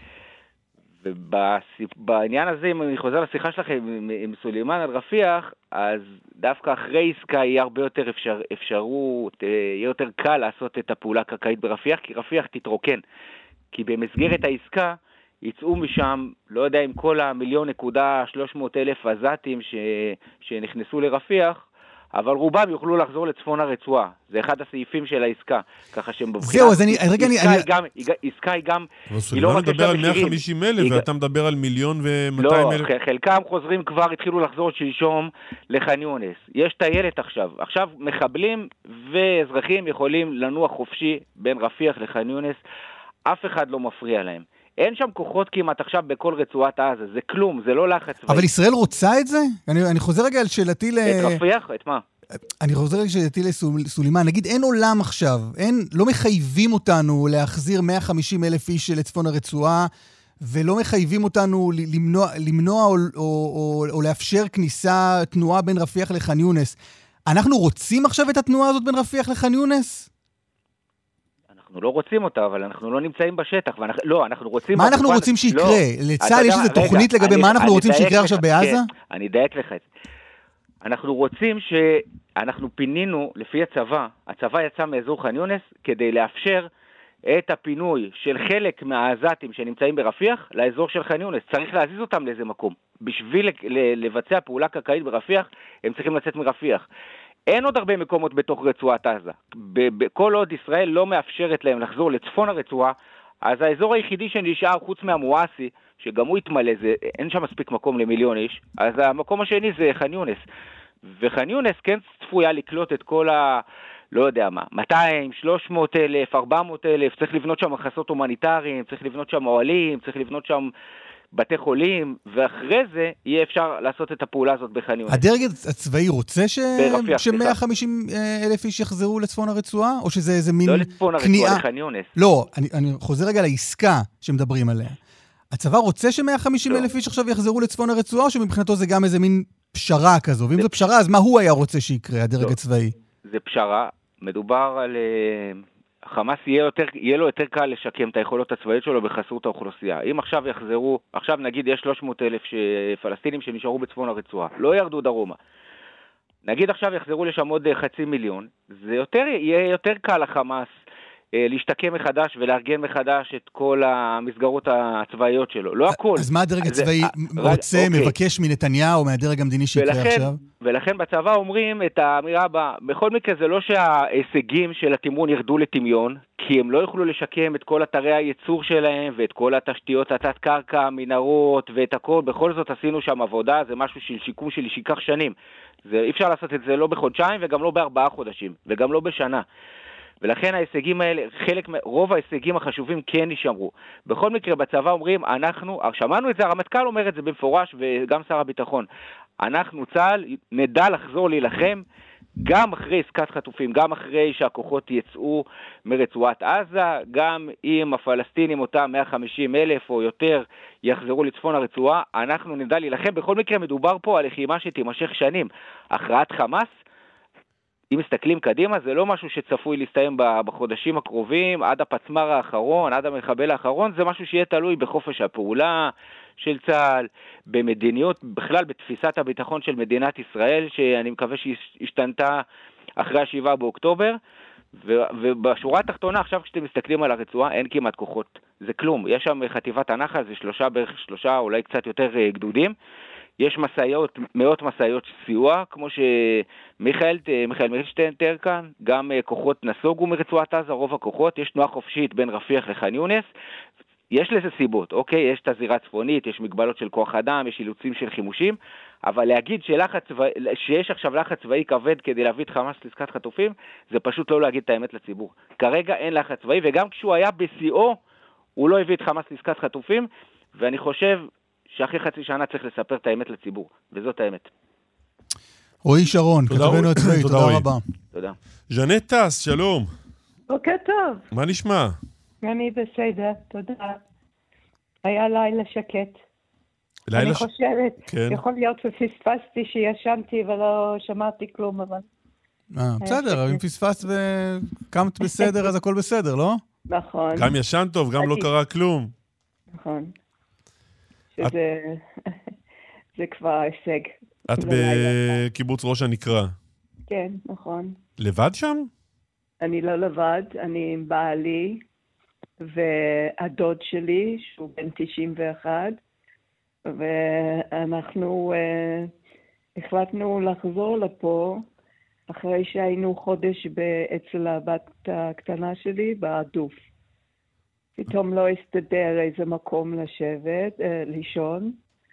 ובעניין הזה, אם אני חוזר לשיחה שלכם עם סולימן על רפיח, אז דווקא אחרי עסקה יהיה הרבה יותר אפשרות, יהיה יותר קל לעשות את הפעולה הקרקעית ברפיח, כי רפיח תתרוקן. כי במסגרת העסקה יצאו משם, לא יודע אם כל 1,300,000 עזתים שנכנסו לרפיח, אבל רובם יוכלו לחזור לצפון הרצועה. זה אחד הסעיפים של העסקה. ככה שהם בבחינה... זהו, אז עסקה היא גם... סולימן מדבר על 150,000, ואתה מדבר על 1,200,000. לא, חלקם חוזרים כבר, התחילו לחזור שלשום לח'אן יונס. יש טיילת עכשיו. עכשיו מחבלים ואזרחים יכולים לנוע חופשי בין רפיח לח'אן יונס. אף אחד לא מפריע להם. אין שם כוחות כמעט עכשיו בכל רצועת עזה, זה כלום, זה לא לחץ. אבל ישראל רוצה את זה? אני חוזר רגע על שאלתי את רפיח? את מה? אני חוזר רגע שאלתי לסולימן, נגיד אין עולם עכשיו, לא מחייבים אותנו להחזיר 150,000 איש לצפון הרצועה, ולא מחייבים אותנו למנוע או לאפשר תנועה בין רפיח לח'אן יונס. אנחנו רוצים עכשיו את התנועה הזאת בין רפיח לח'אן יונס? אנחנו לא רוצים אותה, אבל אנחנו לא נמצאים בשטח. לא, אנחנו רוצים... מה אנחנו רוצים שיקרה? לצה"ל יש איזו תוכנית לגבי מה אנחנו רוצים שיקרה עכשיו בעזה? אני אדייק לך את זה. אנחנו רוצים שאנחנו פינינו, לפי הצבא יצא מאזור ח'אן יונס, כדי לאפשר את הפינוי של חלק מהעזתים שנמצאים ברפיח, לאזור של ח'אן יונס. צריך להזיז אותם לאיזה מקום. בשביל לבצע פעולה קרקעית ברפיח, הם צריכים לצאת מרפיח. אין עוד הרבה מקומות בתוך רצועת עזה. כל עוד ישראל לא מאפשרת להם לחזור לצפון הרצועה, אז האזור היחידי שנשאר חוץ מהמואסי, שגם הוא יתמלא, אין שם מספיק מקום ל1,000,000 איש, אז המקום השני זה ח'אן יונס. וח'אן יונס כן צפויה לקלוט את כל לא יודע מה, 200, 300,000, 400,000, צריך לבנות שם מחסות הומניטריים, צריך לבנות שם אוהלים, צריך לבנות שם בתי חולים, ואחרי זה יהיה אפשר לעשות את הפעולה הזאת בח'אן יונס. הדרג הצבאי רוצה ש150,000 איש יחזרו לצפון הרצועה, או שזה איזה מין לא לצפון הרצועה, לח'אן יונס. לא, אני חוזר רגע לעסקה שמדברים עליה. הצבא רוצה ש150,000 איש עכשיו יחזרו לצפון הרצועה, או שמבחינתו זה גם איזה מין פשרה כזו? ואם זו פשרה, אז מה הוא היה רוצה שיקרה, הדרג הצבאי? זה פשרה. מדובר על... חמאס יהיה לו יותר קל לשקם את היכולות הצבאיות שלו בחסות האוכלוסייה. אם עכשיו יחזרו, עכשיו נגיד יש 300,000 פלסטינים שנשארו בצפון הרצועה, לא ירדו דרומה. נגיד עכשיו יחזרו לשם עוד 500,000, זה יהיה יותר קל לחמאס להשתקם מחדש ולארגן מחדש את כל המסגרות הצבאיות שלו. לא הכל. אז מה הדרג הצבאי רוצה, מבקש מנתניהו, מהדרג המדיני שיקרה עכשיו? ולכן בצבא אומרים את האמירה הבאה, בכל מקרה זה לא שההישגים של התמרון ירדו לטמיון, כי הם לא יוכלו לשקם את כל אתרי הייצור שלהם, ואת כל התשתיות התת קרקע, מנהרות, ואת הכל. בכל זאת עשינו שם עבודה, זה משהו של שיקום שלי שיקח שנים. אי אפשר לעשות את זה לא בחודשיים, וגם לא ב4 חודשים, וגם לא בשנה. ולכן ההישגים האלה, רוב ההישגים החשובים כן נשמרו. בכל מקרה בצבא אומרים, שמענו את זה, הרמטכ"ל אומר את זה במפורש, וגם שר הביטחון, אנחנו צה"ל נדע לחזור להילחם, גם אחרי עסקת חטופים, גם אחרי שהכוחות יצאו מרצועת עזה, גם אם הפלסטינים אותם 150,000 או יותר יחזרו לצפון הרצועה, אנחנו נדע להילחם. בכל מקרה מדובר פה על לחימה שתימשך שנים. הכרעת חמאס, אם מסתכלים קדימה, זה לא משהו שצפוי להסתיים בחודשים הקרובים, עד הפצמר האחרון, עד המחבל האחרון, זה משהו שיהיה תלוי בחופש הפעולה של צה"ל, במדיניות, בכלל בתפיסת הביטחון של מדינת ישראל, שאני מקווה שהשתנתה אחרי 7 באוקטובר, ובשורה התחתונה, עכשיו כשאתם מסתכלים על הרצועה, אין כמעט כוחות, זה כלום, יש שם חטיבת הנחל, זה בערך 3, אולי קצת יותר גדודים, יש מאות מסעיות סיוע, כמו שמיכאל מילשטיין תיאר כאן, גם כוחות נסוגו מרצועת עזה, רוב הכוחות, יש תנועה חופשית בין רפיח לח'אן יונס, יש לזה סיבות, אוקיי? יש את הזירה הצפונית, יש מגבלות של כוח אדם, יש אילוצים של חימושים, אבל להגיד שיש עכשיו לחץ צבאי כבד כדי להביא את חמאס לעסקת חטופים, זה פשוט לא להגיד את האמת לציבור. כרגע אין לחץ צבאי, וגם כשהוא היה בשיאו, הוא לא הביא את חמאס לעסקת חטופים, ואני חושב שאחרי חצי שנה צריך לספר את האמת לציבור, וזאת האמת. רועי שרון, כתבנו הצבאי, תודה רבה. תודה. ז'נט טס, שלום. בוקר טוב. מה נשמע? אני בסדר, תודה. היה לילה שקט. אני חושבת, יכול להיות שפספסתי שישנתי ולא שמעתי כלום, אבל... בסדר, אם פספסת וקמת בסדר, אז הכל בסדר, לא? נכון. גם ישן טוב, גם לא קרה כלום. נכון. זה כבר הישג. את בקיבוץ ראש הנקרה. כן, נכון. לבד שם? אני לא לבד, אני עם בעלי והדוד שלי, שהוא בן 91, ואנחנו החלטנו לחזור לפה אחרי שהיינו חודש אצל הבת הקטנה שלי בעדוף. פתאום לא הסתדר איזה מקום לשבת, לישון,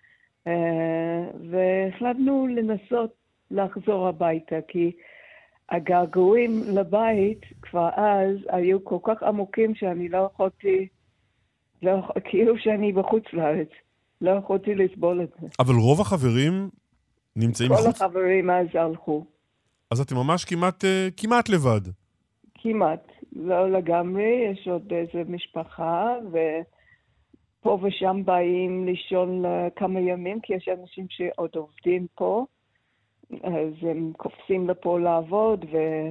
והחלטנו לנסות לחזור הביתה, כי הגעגועים לבית כבר אז היו כל כך עמוקים שאני לא יכולתי, כאילו שאני בחוץ לארץ, לא יכולתי לסבול את זה. אבל רוב החברים נמצאים כל מחוץ? כל החברים אז הלכו. אז אתם ממש כמעט לבד. כמעט, לא לגמרי, יש עוד איזה משפחה, ופה ושם באים לישון לכמה ימים, כי יש אנשים שעוד עובדים פה, אז הם קופסים לפה לעבוד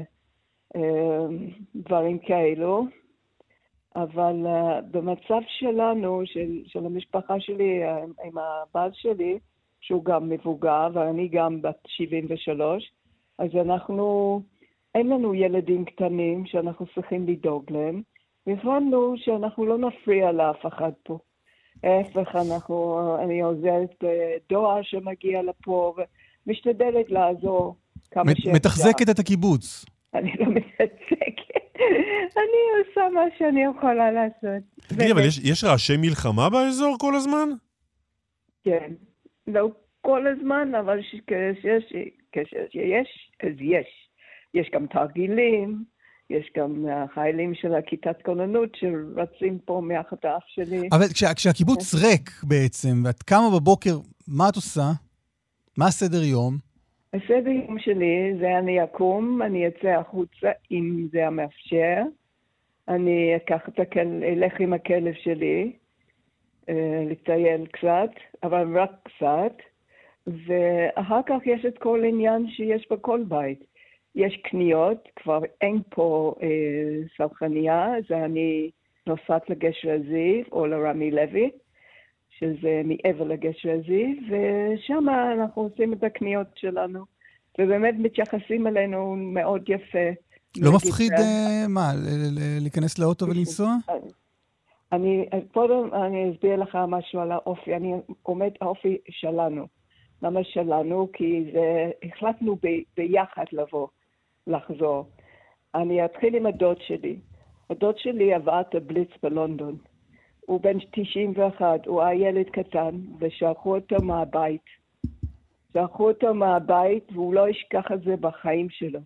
ודברים כאלו. אבל במצב שלנו, של המשפחה שלי עם הבעל שלי, שהוא גם מבוגר ואני גם בת 73, אז אין לנו ילדים קטנים שאנחנו צריכים לדאוג להם, והחלטנו שאנחנו לא נפריע לאף אחד פה. ההפך, אני עוזרת דואר שמגיע לפה, ומשתדלת לעזור כמה שאפשר. מתחזקת את הקיבוץ. אני לא מתחזקת. אני עושה מה שאני יכולה לעשות. תגידי, אבל יש רעשי מלחמה באזור כל הזמן? כן. לא כל הזמן, אבל כשיש, אז יש. יש גם תרגילים, יש גם החיילים של הכיתת כוננות שרצים פה מהחטף שלי. אבל כשהקיבוץ ריק בעצם, ואת קמה בבוקר, מה את עושה? מה הסדר יום? הסדר יום שלי זה אני אקום, אני אצא החוצה אם זה המאפשר. אני אלך עם הכלב שלי, לטייל קצת, אבל רק קצת. ואחר כך יש את כל עניין שיש בכל בית. יש קניות, כבר אין פה סלחניה, זה אני נוסעת לגשר הזיו או לרמי לוי, שזה מעבר לגשר הזיו, ושם אנחנו עושים את הקניות שלנו, ובאמת מתייחסים אלינו מאוד יפה. לא מפחיד מה, להיכנס לאוטו ולנסוע? אני אסביר לך משהו על האופי, אני עומד האופי שלנו. למה שלנו? כי החלטנו ביחד לחזור. אני אתחיל עם הדוד שלי. הדוד שלי עבר את הבליץ בלונדון. הוא בן 91, הוא היה ילד קטן, ושלחו אותו מהבית. והוא לא ישכח את זה בחיים שלו.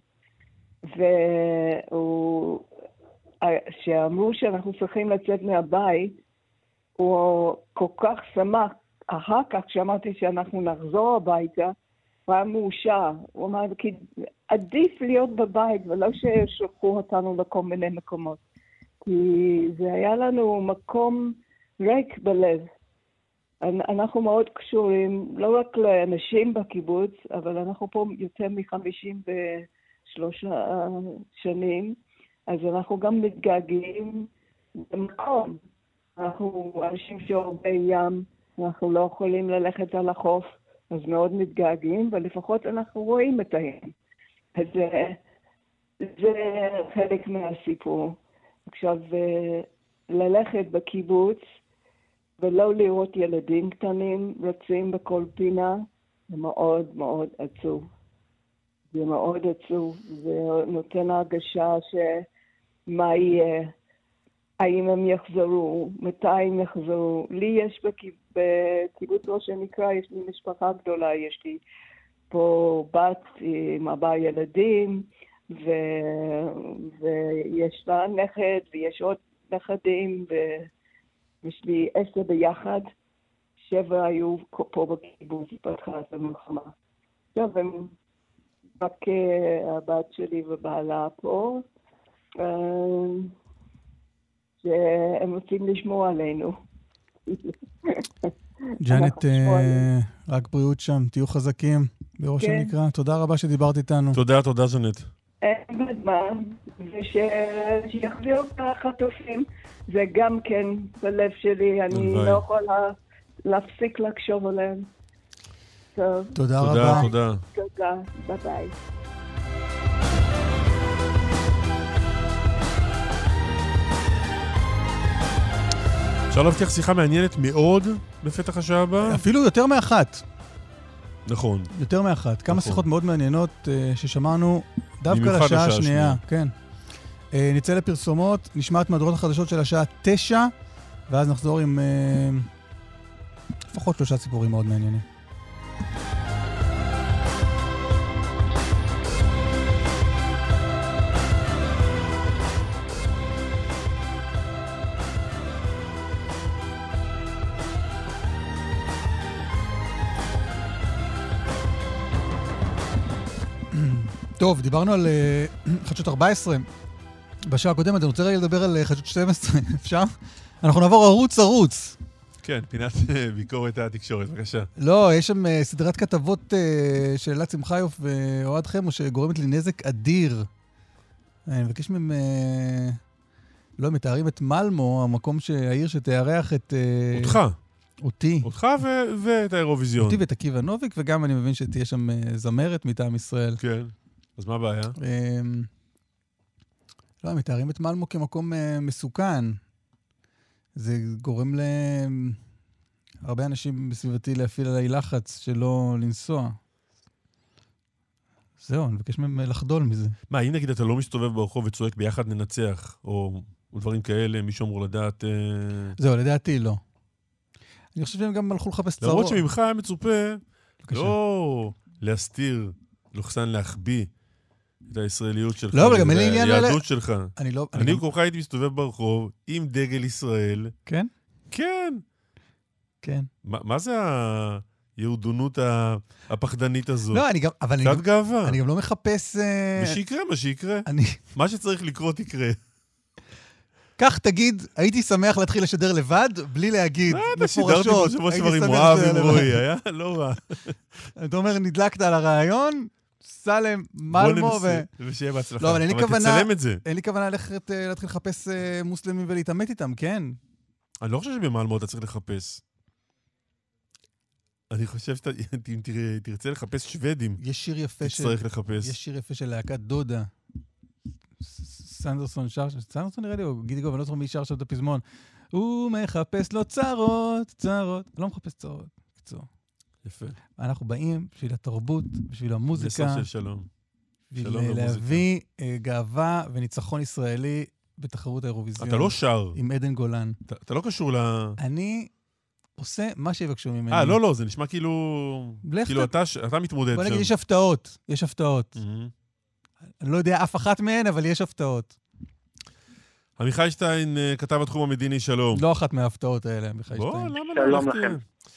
שאמרו שאנחנו צריכים לצאת מהבית, הוא כל כך שמח. אחר כך, כשאמרתי שאנחנו נחזור הביתה, הוא היה מאושר. הוא אמר, כי עדיף להיות בבית, ולא ששלחו אותנו לכל מיני מקומות. כי זה היה לנו מקום ריק בלב. אנחנו מאוד קשורים, לא רק לאנשים בקיבוץ, אבל אנחנו פה יותר מ-53 שנים, אז אנחנו גם מתגעגעים במקום. אנחנו אנשים שהרבה ים, אנחנו לא יכולים ללכת על החוף, אז מאוד מתגעגעים, ולפחות אנחנו רואים את הים. אז זה חלק מהסיפור. עכשיו, ללכת בקיבוץ, ולא לראות ילדים קטנים רצים בכל פינה, זה מאוד מאוד עצוב. זה מאוד עצוב. זה נותן הרגשה שמה יהיה, האם הם יחזרו, מתי הם יחזרו. לי יש בקיבוץ ראש הנקרא, יש לי משפחה גדולה, יש לי פה בת עם 4 ילדים, ויש לה נכד, ויש עוד נכדים, ויש לי 10 ביחד, 7 היו פה בקיבוץ בהתחלת המלחמה. עכשיו הם רק הבת שלי ובעלה פה, שהם רוצים לשמור עלינו. ג'אנט, רק בריאות שם, תהיו חזקים בראש הנקרא. תודה רבה שדיברת איתנו. תודה ג'אנט. אין בזמן, ושיחזירו את החטופים, זה גם כן בלב שלי, אני לא יכולה להפסיק לחשוב עליהם. תודה רבה. תודה, ביי ביי. אפשר להבטיח שיחה מעניינת מאוד בפתח השעה הבאה? אפילו יותר מאחת. נכון. יותר מאחת. כמה שיחות מאוד מעניינות ששמענו דווקא לשעה השנייה. כן. נצא לפרסומות, נשמע את מהדורות החדשות של השעה 9, ואז נחזור עם לפחות 3 סיפורים מאוד מעניינים. טוב, דיברנו על חדשות 14 בשעה הקודמת, אני רוצה רגע לדבר על חדשות 12, אפשר? אנחנו נעבור ערוץ. כן, פינת ביקורת התקשורת, בבקשה. לא, יש שם סדרת כתבות של אלעד שמחיוף ואוהד חמו שגורמת לי נזק אדיר. אני מבקש מהם, לא, מתארים את מלמו, המקום העיר שתארח את... אותי. אותך ואת האירוויזיון. אותי ואת עקיבא נוביק, וגם אני מבין שתהיה שם זמרת מטעם ישראל. כן. אז מה הבעיה? לא, מתארים את מלמו כמקום מסוכן. זה גורם להרבה אנשים בסביבתי להפעיל עליי לחץ שלא לנסוע. זהו, אני מבקש מהם לחדול מזה. מה, אם נגיד אתה לא מסתובב ברחוב וצועק ביחד ננצח, או דברים כאלה, מישהו אמור לדעת... זהו, לדעתי לא. אני חושב שהם גם הלכו לחפש צרות. למרות שממך היה מצופה לא להסתיר, להחביא את הישראליות שלך. לא, אבל גם אין לי עניין... היהדות שלך. אני במקומך הייתי מסתובב ברחוב עם דגל ישראל. כן? כן. כן. מה זה היהודונות הפחדנית הזו? לא, קצת גאווה. אני גם לא מחפש... ושיקרה מה שיקרה. מה שצריך לקרות יקרה. כך תגיד, הייתי שמח להתחיל לשדר לבד, בלי להגיד מפורשות. שידרתי פה שבוע שבר עם מואב עם רועי, היה לא רע. אתה אומר, נדלקת על הרעיון, סלם, מלמו ושיהיה בהצלחה. לא, אבל תצלם את זה. אין לי כוונה להתחיל לחפש מוסלמים ולהתעמת איתם, כן? אני לא חושב שבמלמו אתה צריך לחפש. אני חושב שאם תרצה לחפש שוודים, תצטרך לחפש. יש שיר יפה של להקת דודה. סנדרסון שר, סנדרסון נראה לי, או גידיגוב, אני לא זוכר מי שר שם את הפזמון. הוא מחפש לו צרות, צרות. לא מחפש צרות, קצור. יפה. אנחנו באים בשביל התרבות, בשביל המוזיקה. מסר של שלום. בשביל להביא גאווה וניצחון ישראלי בתחרות האירוויזיון. אתה לא שר. עם עדן גולן. אתה לא קשור אני עושה מה שיבקשו ממני. לא, זה נשמע כאילו אתה מתמודד שם. בוא נגיד, יש הפתעות. אני לא יודע אף אחת מהן, אבל יש הפתעות. עמיחי שטיין, כתב התחום המדיני, שלום. לא אחת מההפתעות האלה, עמיחי שטיין. שלום לכם.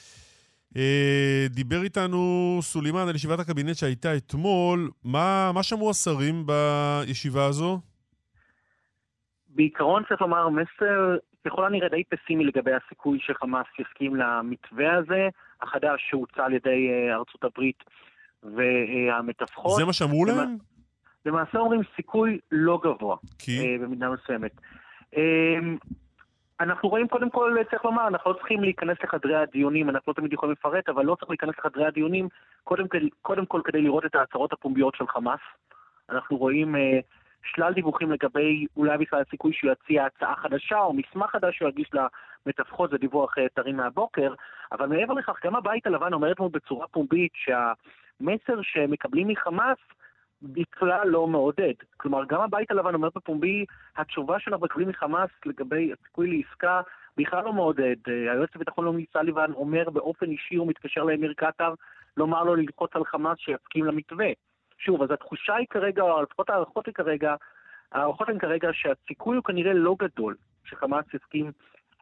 דיבר איתנו סולימן על ישיבת הקבינט שהייתה אתמול. מה שמעו השרים בישיבה הזו? בעיקרון צריך לומר מסר ככל הנראה די פסימי לגבי הסיכוי שחמאס יסכים למתווה הזה, החדש שהוצע על ידי ארצות הברית והמתווכות. זה מה שאמרו להם? למעשה אומרים סיכוי לא גבוה. כי? במידה מסוימת. אנחנו רואים קודם כל, צריך לומר, אנחנו לא צריכים להיכנס לחדרי הדיונים, אנחנו לא תמיד יכולים לפרט, אבל לא צריך להיכנס לחדרי הדיונים, קודם כל כדי לראות את ההצהרות הפומביות של חמאס. אנחנו רואים שלל דיווחים לגבי אולי בכלל הסיכוי שהוא יציע הצעה חדשה או מסמך חדש שהוא יגיש למתווכות, זה דיווח טרי מהבוקר, אבל מעבר לכך, גם הבית הלבן אומרת לנו בצורה פומבית שהמסר שמקבלים מחמאס בכלל לא מעודד. כלומר, גם הבית הלבן אומר בפומבי, התשובה שאנחנו מקבלים מחמאס לגבי הסיכוי לעסקה בכלל לא מעודד. היועץ לביטחון לאומי סליבן אומר באופן אישי, הוא מתקשר לאמיר קטר, לומר לו ללחוץ על חמאס שיסכים למתווה. שוב, אז התחושה היא כרגע, או לפחות הערכות הן כרגע שהסיכוי הוא כנראה לא גדול, שחמאס יסכים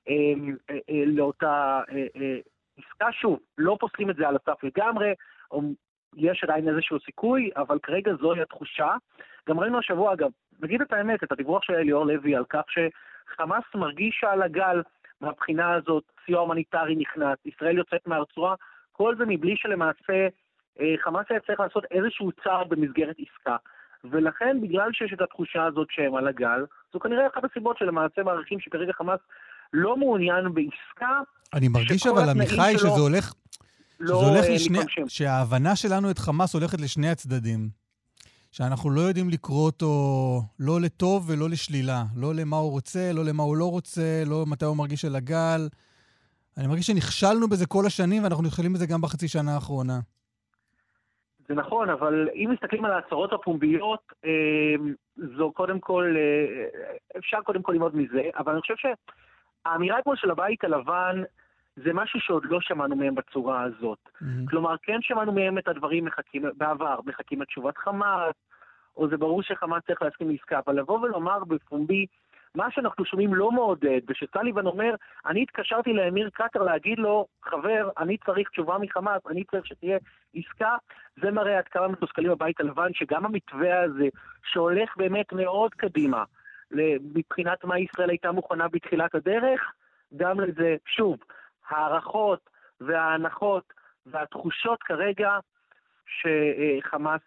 לאותה עסקה. שוב, לא פוסלים את זה על הסף לגמרי, או יש עדיין איזשהו סיכוי, אבל כרגע זוהי התחושה. גם ראינו השבוע, אגב, נגיד את האמת, את הדיווח של ליאור לוי על כך שחמאס מרגיש על הגל מהבחינה הזאת, סיוע הומניטרי נכנס, ישראל יוצאת מהרצועה, כל זה מבלי שלמעשה חמאס היה צריך לעשות איזשהו צעד במסגרת עסקה. ולכן, בגלל שיש את התחושה הזאת שהם על הגל, זו כנראה אחת הסיבות שלמעשה מעריכים שכרגע חמאס לא מעוניין בעסקה. אני מרגיש אבל, עמיחי, שזה הולך לשני, שההבנה שלנו את חמאס הולכת לשני הצדדים. שאנחנו לא יודעים לקרוא אותו לא לטוב ולא לשלילה. לא למה הוא רוצה, לא למה הוא לא רוצה, לא מתי הוא מרגיש על הגל. אני מרגיש שנכשלנו בזה כל השנים, ואנחנו נכשלים בזה גם בחצי שנה האחרונה. זה נכון, אבל אם מסתכלים על ההצהרות הפומביות, זו קודם כל, אפשר קודם כל ללמוד מזה, אבל אני חושב שהאמירה כמו של הבית הלבן, זה משהו שעוד לא שמענו מהם בצורה הזאת. כלומר, כן שמענו מהם את הדברים בעבר, מחכים לתשובת חמאס, או זה ברור שחמאס צריך להסכים לעסקה, אבל לבוא ולומר בפומבי, מה שאנחנו שומעים לא מעודד, ושסליבן אומר, אני התקשרתי לאמיר קטר להגיד לו, חבר, אני צריך תשובה מחמאס, אני צריך שתהיה עסקה, זה מראה עד כמה מתוסכלים בבית הלבן, שגם המתווה הזה, שהולך באמת מאוד קדימה, מבחינת מה ישראל הייתה מוכנה בתחילת הדרך, גם לזה, שוב, הערכות וההנחות והתחושות כרגע, שחמאס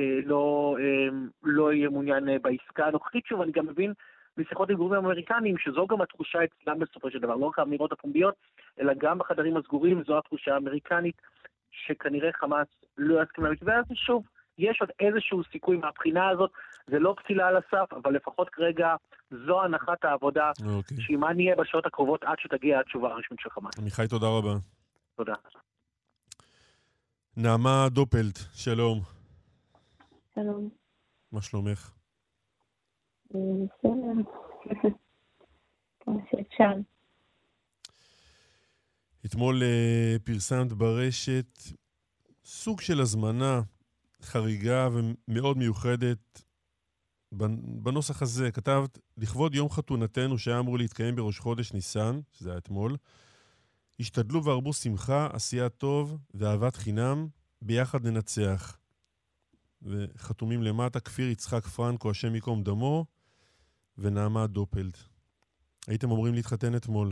לא יהיה מעוניין בעסקה הנוכחית. שוב, אני גם מבין בשיחות עם גורמים אמריקנים, שזו גם התחושה אצלם בסופו של דבר, לא רק האמירות הפומביות, אלא גם בחדרים הסגורים, זו התחושה האמריקנית, שכנראה חמאס לא יסכים למתווה הזה. שוב, יש עוד איזשהו סיכוי מהבחינה הזאת, זה לא פסילה על הסף, אבל לפחות כרגע זו הנחת העבודה, שהיא מה נהיה בשעות הקרובות עד שתגיע התשובה הרשמית של חמאס. עמיחי, תודה רבה. תודה. נעמה דופלט, שלום. שלום. מה שלומך? בסדר. כמו שאפשר. אתמול פרסמת ברשת סוג של הזמנה חריגה ומאוד מיוחדת בנוסח הזה כתבת, לכבוד יום חתונתנו שהיה אמור להתקיים בראש חודש ניסן, שזה היה אתמול, השתדלו והרבו שמחה, עשייה טוב ואהבת חינם, ביחד ננצח. וחתומים למטה, כפיר יצחק פרנקו, השם יקום דמו, ונעמה דופלד. הייתם אומרים להתחתן אתמול.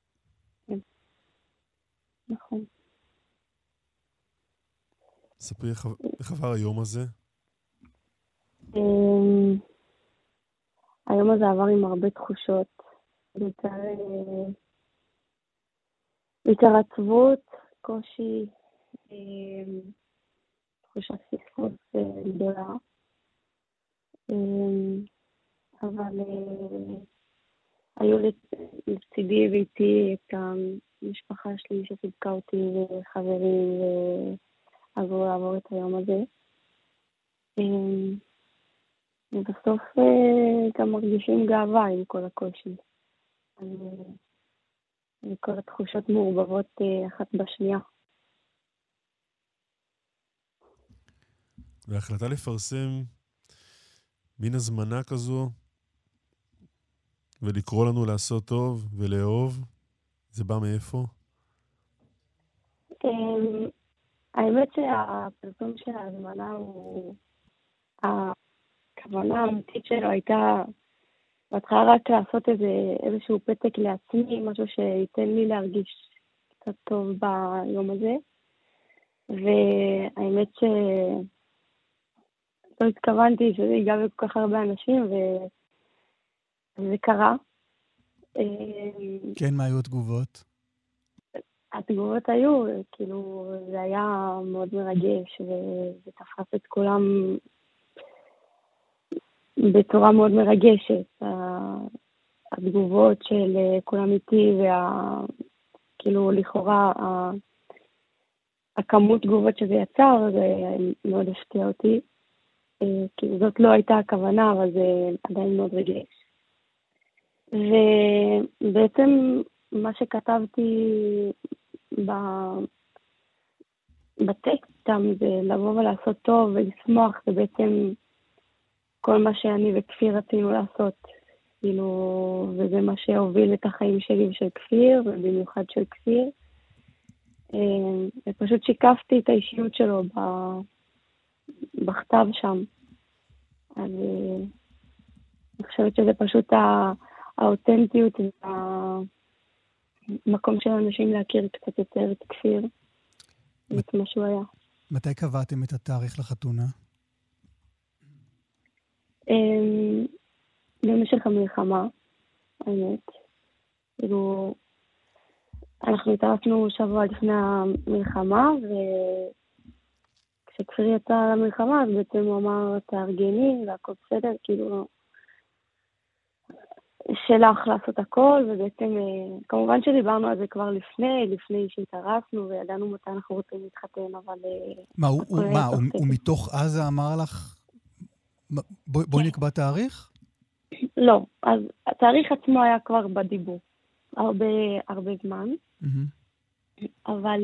נכון. ספרי איך עבר היום הזה. היום הזה עבר עם הרבה תחושות. בעיקר עצבות, קושי, תחושת פספוס גדולה. אבל היו לצידי ואיתי את המשפחה שלי שסיפקה אותי וחברים ועזרו לעבור את היום הזה. ובסוף גם מרגישים גאווה עם כל הקושי. וכל התחושות מעורבבות אחת בשנייה. וההחלטה לפרסם מין הזמנה כזו ולקרוא לנו לעשות טוב ולאהוב, זה בא מאיפה? האמת שהפרסום של ההזמנה הוא... הכוונה האמיתית שלו הייתה בהתחלה רק לעשות איזשהו פתק לעצמי, משהו שייתן לי להרגיש קצת טוב ביום הזה. והאמת שלא התכוונתי שזה ייגע בכל כך הרבה אנשים, וזה קרה. כן, מה היו התגובות? התגובות היו, כאילו, זה היה מאוד מרגש, וזה תפס את כולם בצורה מאוד מרגשת. התגובות של כולם איתי, כאילו, לכאורה, הכמות תגובות שזה יצר, זה מאוד הפתיע אותי. כאילו, זאת לא הייתה הכוונה, אבל זה עדיין מאוד רגש. ובעצם מה שכתבתי בטקסט גם זה לבוא ולעשות טוב ולשמוח, זה בעצם כל מה שאני וכפיר רצינו לעשות, כאילו, וזה מה שהוביל את החיים שלי ושל כפיר, ובמיוחד של כפיר. ופשוט שיקפתי את האישיות שלו בכתב שם. אז אני חושבת שזה פשוט האותנטיות והמקום של אנשים להכיר קצת יותר את כפיר ואת מה שהוא היה. מתי קבעתם את התאריך לחתונה? במשך המלחמה, האמת. כאילו, אנחנו התארפנו שבוע לפני המלחמה, וכשכפיר יצא למלחמה, אז בעצם הוא אמר, תארגני, והכל בסדר, כאילו, שלך לעשות הכל, ובעצם, כמובן שדיברנו על זה כבר לפני שהתארפנו, וידענו מתי אנחנו רוצים להתחתן, אבל... הוא מתוך עזה אמר לך, בואי נקבע תאריך? לא, אז התאריך עצמו היה כבר בדיבור, הרבה זמן, אבל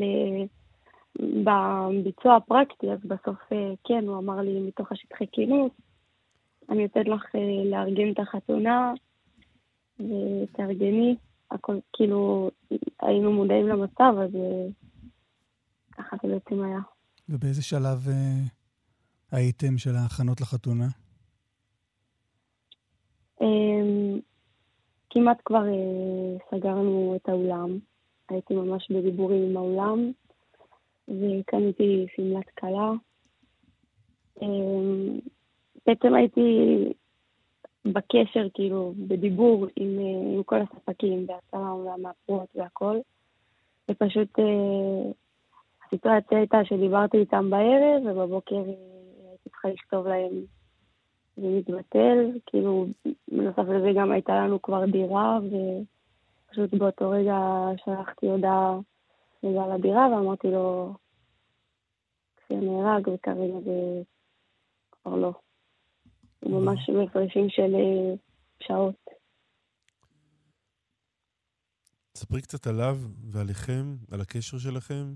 בביצוע הפרקטי, אז בסוף כן, הוא אמר לי מתוך השטחי כינוס, אני יוצאת לך לארגן את החתונה, ותארגני, הכל כאילו, היינו מודעים למצב, אז ככה זה בעצם היה. ובאיזה שלב הייתם של ההכנות לחתונה? כמעט כבר סגרנו את האולם. הייתי ממש בדיבורים עם האולם, וקניתי סמלת כלה. בעצם הייתי בקשר, כאילו, בדיבור עם כל הספקים, בהצעה והמאפרות והכל. ופשוט הסיטואציה הייתה שדיברתי איתם בערב, ובבוקר הייתי צריכה לכתוב להם ומתבטל, כאילו, בנוסף לזה גם הייתה לנו כבר דירה, ופשוט באותו רגע שלחתי הודעה לבעל הדירה, ואמרתי לו, כפיר נהרג, וכרגע זה כבר לא. ממש מפרשים של שעות. ספרי קצת עליו ועליכם, על הקשר שלכם.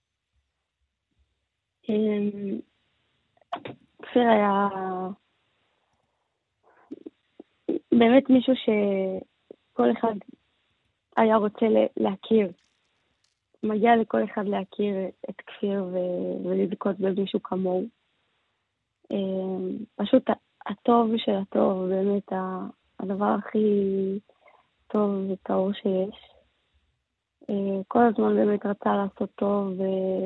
כפיר היה באמת מישהו שכל אחד היה רוצה להכיר. מגיע לכל אחד להכיר את כפיר ולזכות במישהו כמוהו. פשוט הטוב של הטוב, באמת הדבר הכי טוב וטהור שיש. כל הזמן באמת רצה לעשות טוב,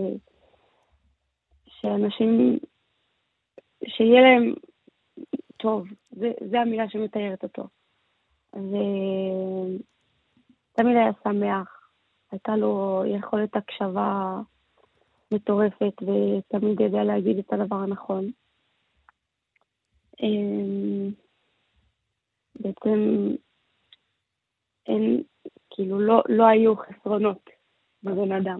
שאנשים, שיהיה להם טוב, זה המילה שמתארת אותו. ותמיד היה שמח, הייתה לו יכולת הקשבה מטורפת, ותמיד ידע להגיד את הדבר הנכון. בעצם אין, כאילו לא היו חסרונות בבן אדם.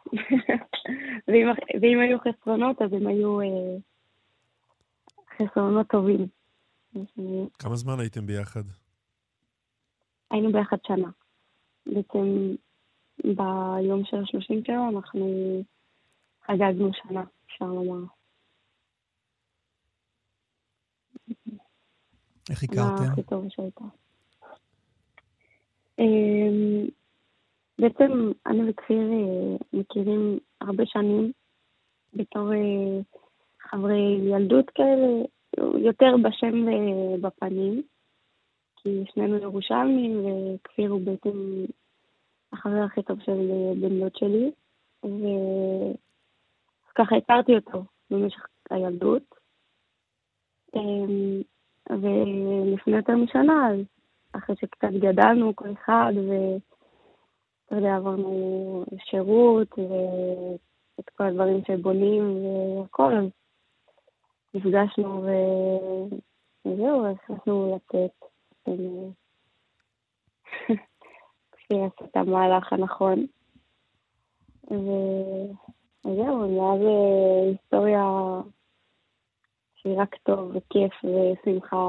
ואם היו חסרונות, אז הם היו חסרונות טובים. כמה זמן הייתם ביחד? היינו ביחד שנה. בעצם ביום של 30 שלו אנחנו חגגנו שנה, אפשר לומר. איך הכרתם? הכי טוב שהייתה. בעצם אני וכפיר מכירים הרבה שנים בתור חברי ילדות כאלה, יותר בשם ובפנים, כי שנינו ירושלמים, וכפיר הוא בעצם החבר הכי טוב של בן דוד שלי, וככה הכרתי אותו במשך הילדות. ולפני יותר משנה, אז אחרי שקצת גדלנו כל אחד, ואתה יודע, עברנו שירות, ואת כל הדברים שבונים והכל, אז נפגשנו וזהו, החלטנו לצאת. כשהיא עשתה את המהלך הנכון. וזהו, מאז היסטוריה שהיא רק טוב וכיף ושמחה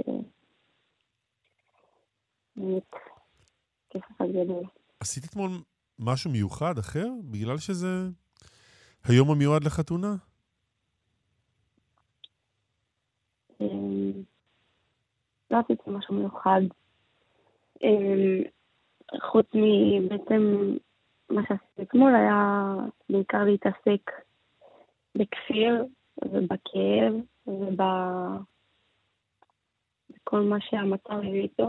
באמת כיף אחד גדול. עשית אתמול משהו מיוחד אחר? בגלל שזה היום המיועד לחתונה? לא עשיתי משהו מיוחד. חוץ מבעצם מה שעשיתי אתמול היה בעיקר להתעסק בכפיר ובכאב ובכל מה שהמצב הביא איתו.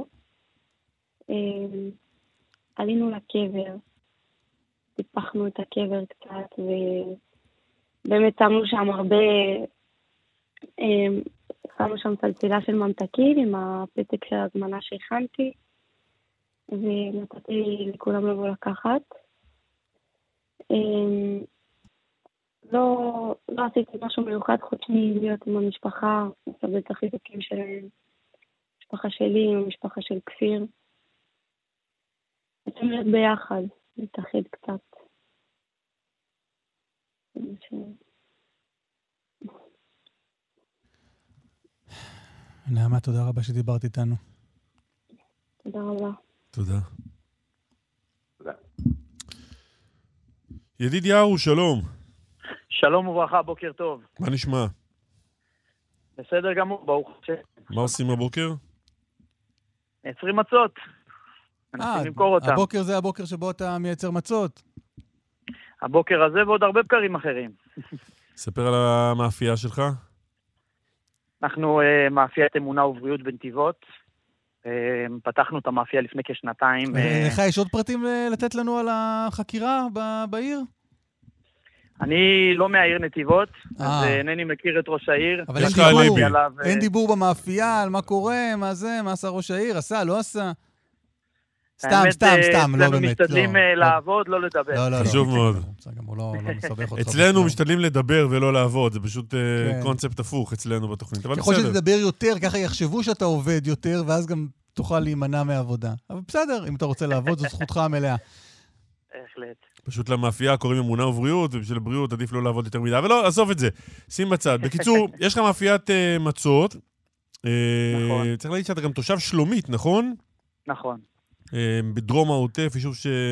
עלינו לקבר, טיפחנו את הקבר קצת ובאמת שמנו שם הרבה, שמנו שם צלצילה של ממתקים עם הפתק של הזמנה שהכנתי, ונתתי לכולם לבוא לקחת. לא עשיתי משהו מיוחד חוץ מלהיות עם המשפחה, לסבל את החיזוקים שלהם, המשפחה שלי, עם המשפחה של כפיר. רוצים להיות ביחד, להתאחד קצת. נעמה, תודה רבה שדיברת איתנו. תודה רבה. תודה. ידיד יערו, שלום. שלום וברכה, בוקר טוב. מה נשמע? בסדר גמור, ברוך השם. מה עושים הבוקר? 20 מצות. אנחנו נמכור אותם. הבוקר זה הבוקר שבו אתה מייצר מצות? הבוקר הזה ועוד הרבה בקרים אחרים. ספר על המאפייה שלך. אנחנו מאפיית אמונה ובריאות בנתיבות. פתחנו את המאפייה לפני כשנתיים. לך יש עוד פרטים לתת לנו על החקירה בעיר? אני לא מהעיר נתיבות, אז אינני מכיר את ראש העיר. אבל אין דיבור במאפייה על מה קורה, מה זה, מה עשה ראש העיר, עשה, לא עשה? סתם, לא באמת. משתדלים לעבוד, לא לדבר. לא, חשוב מאוד. לא מסבך אותך. אצלנו משתדלים לדבר ולא לעבוד, זה פשוט קונספט הפוך אצלנו בתוכנית. ככל שתדבר יותר, ככה יחשבו שאתה עובד יותר, ואז גם תוכל להימנע מעבודה. אבל בסדר, אם אתה רוצה לעבוד, זו זכותך המלאה. בהחלט. פשוט למאפייה קוראים אמונה ובריאות, ובשביל הבריאות עדיף לא לעבוד יותר מדי. אבל לא, עזוב את זה. שים בצד. בקיצור, יש לך מאפיית מצות. נכון. צריך להגיד שאתה גם תושב שלומית, נכון? נכון. בדרום העוטף, יישוב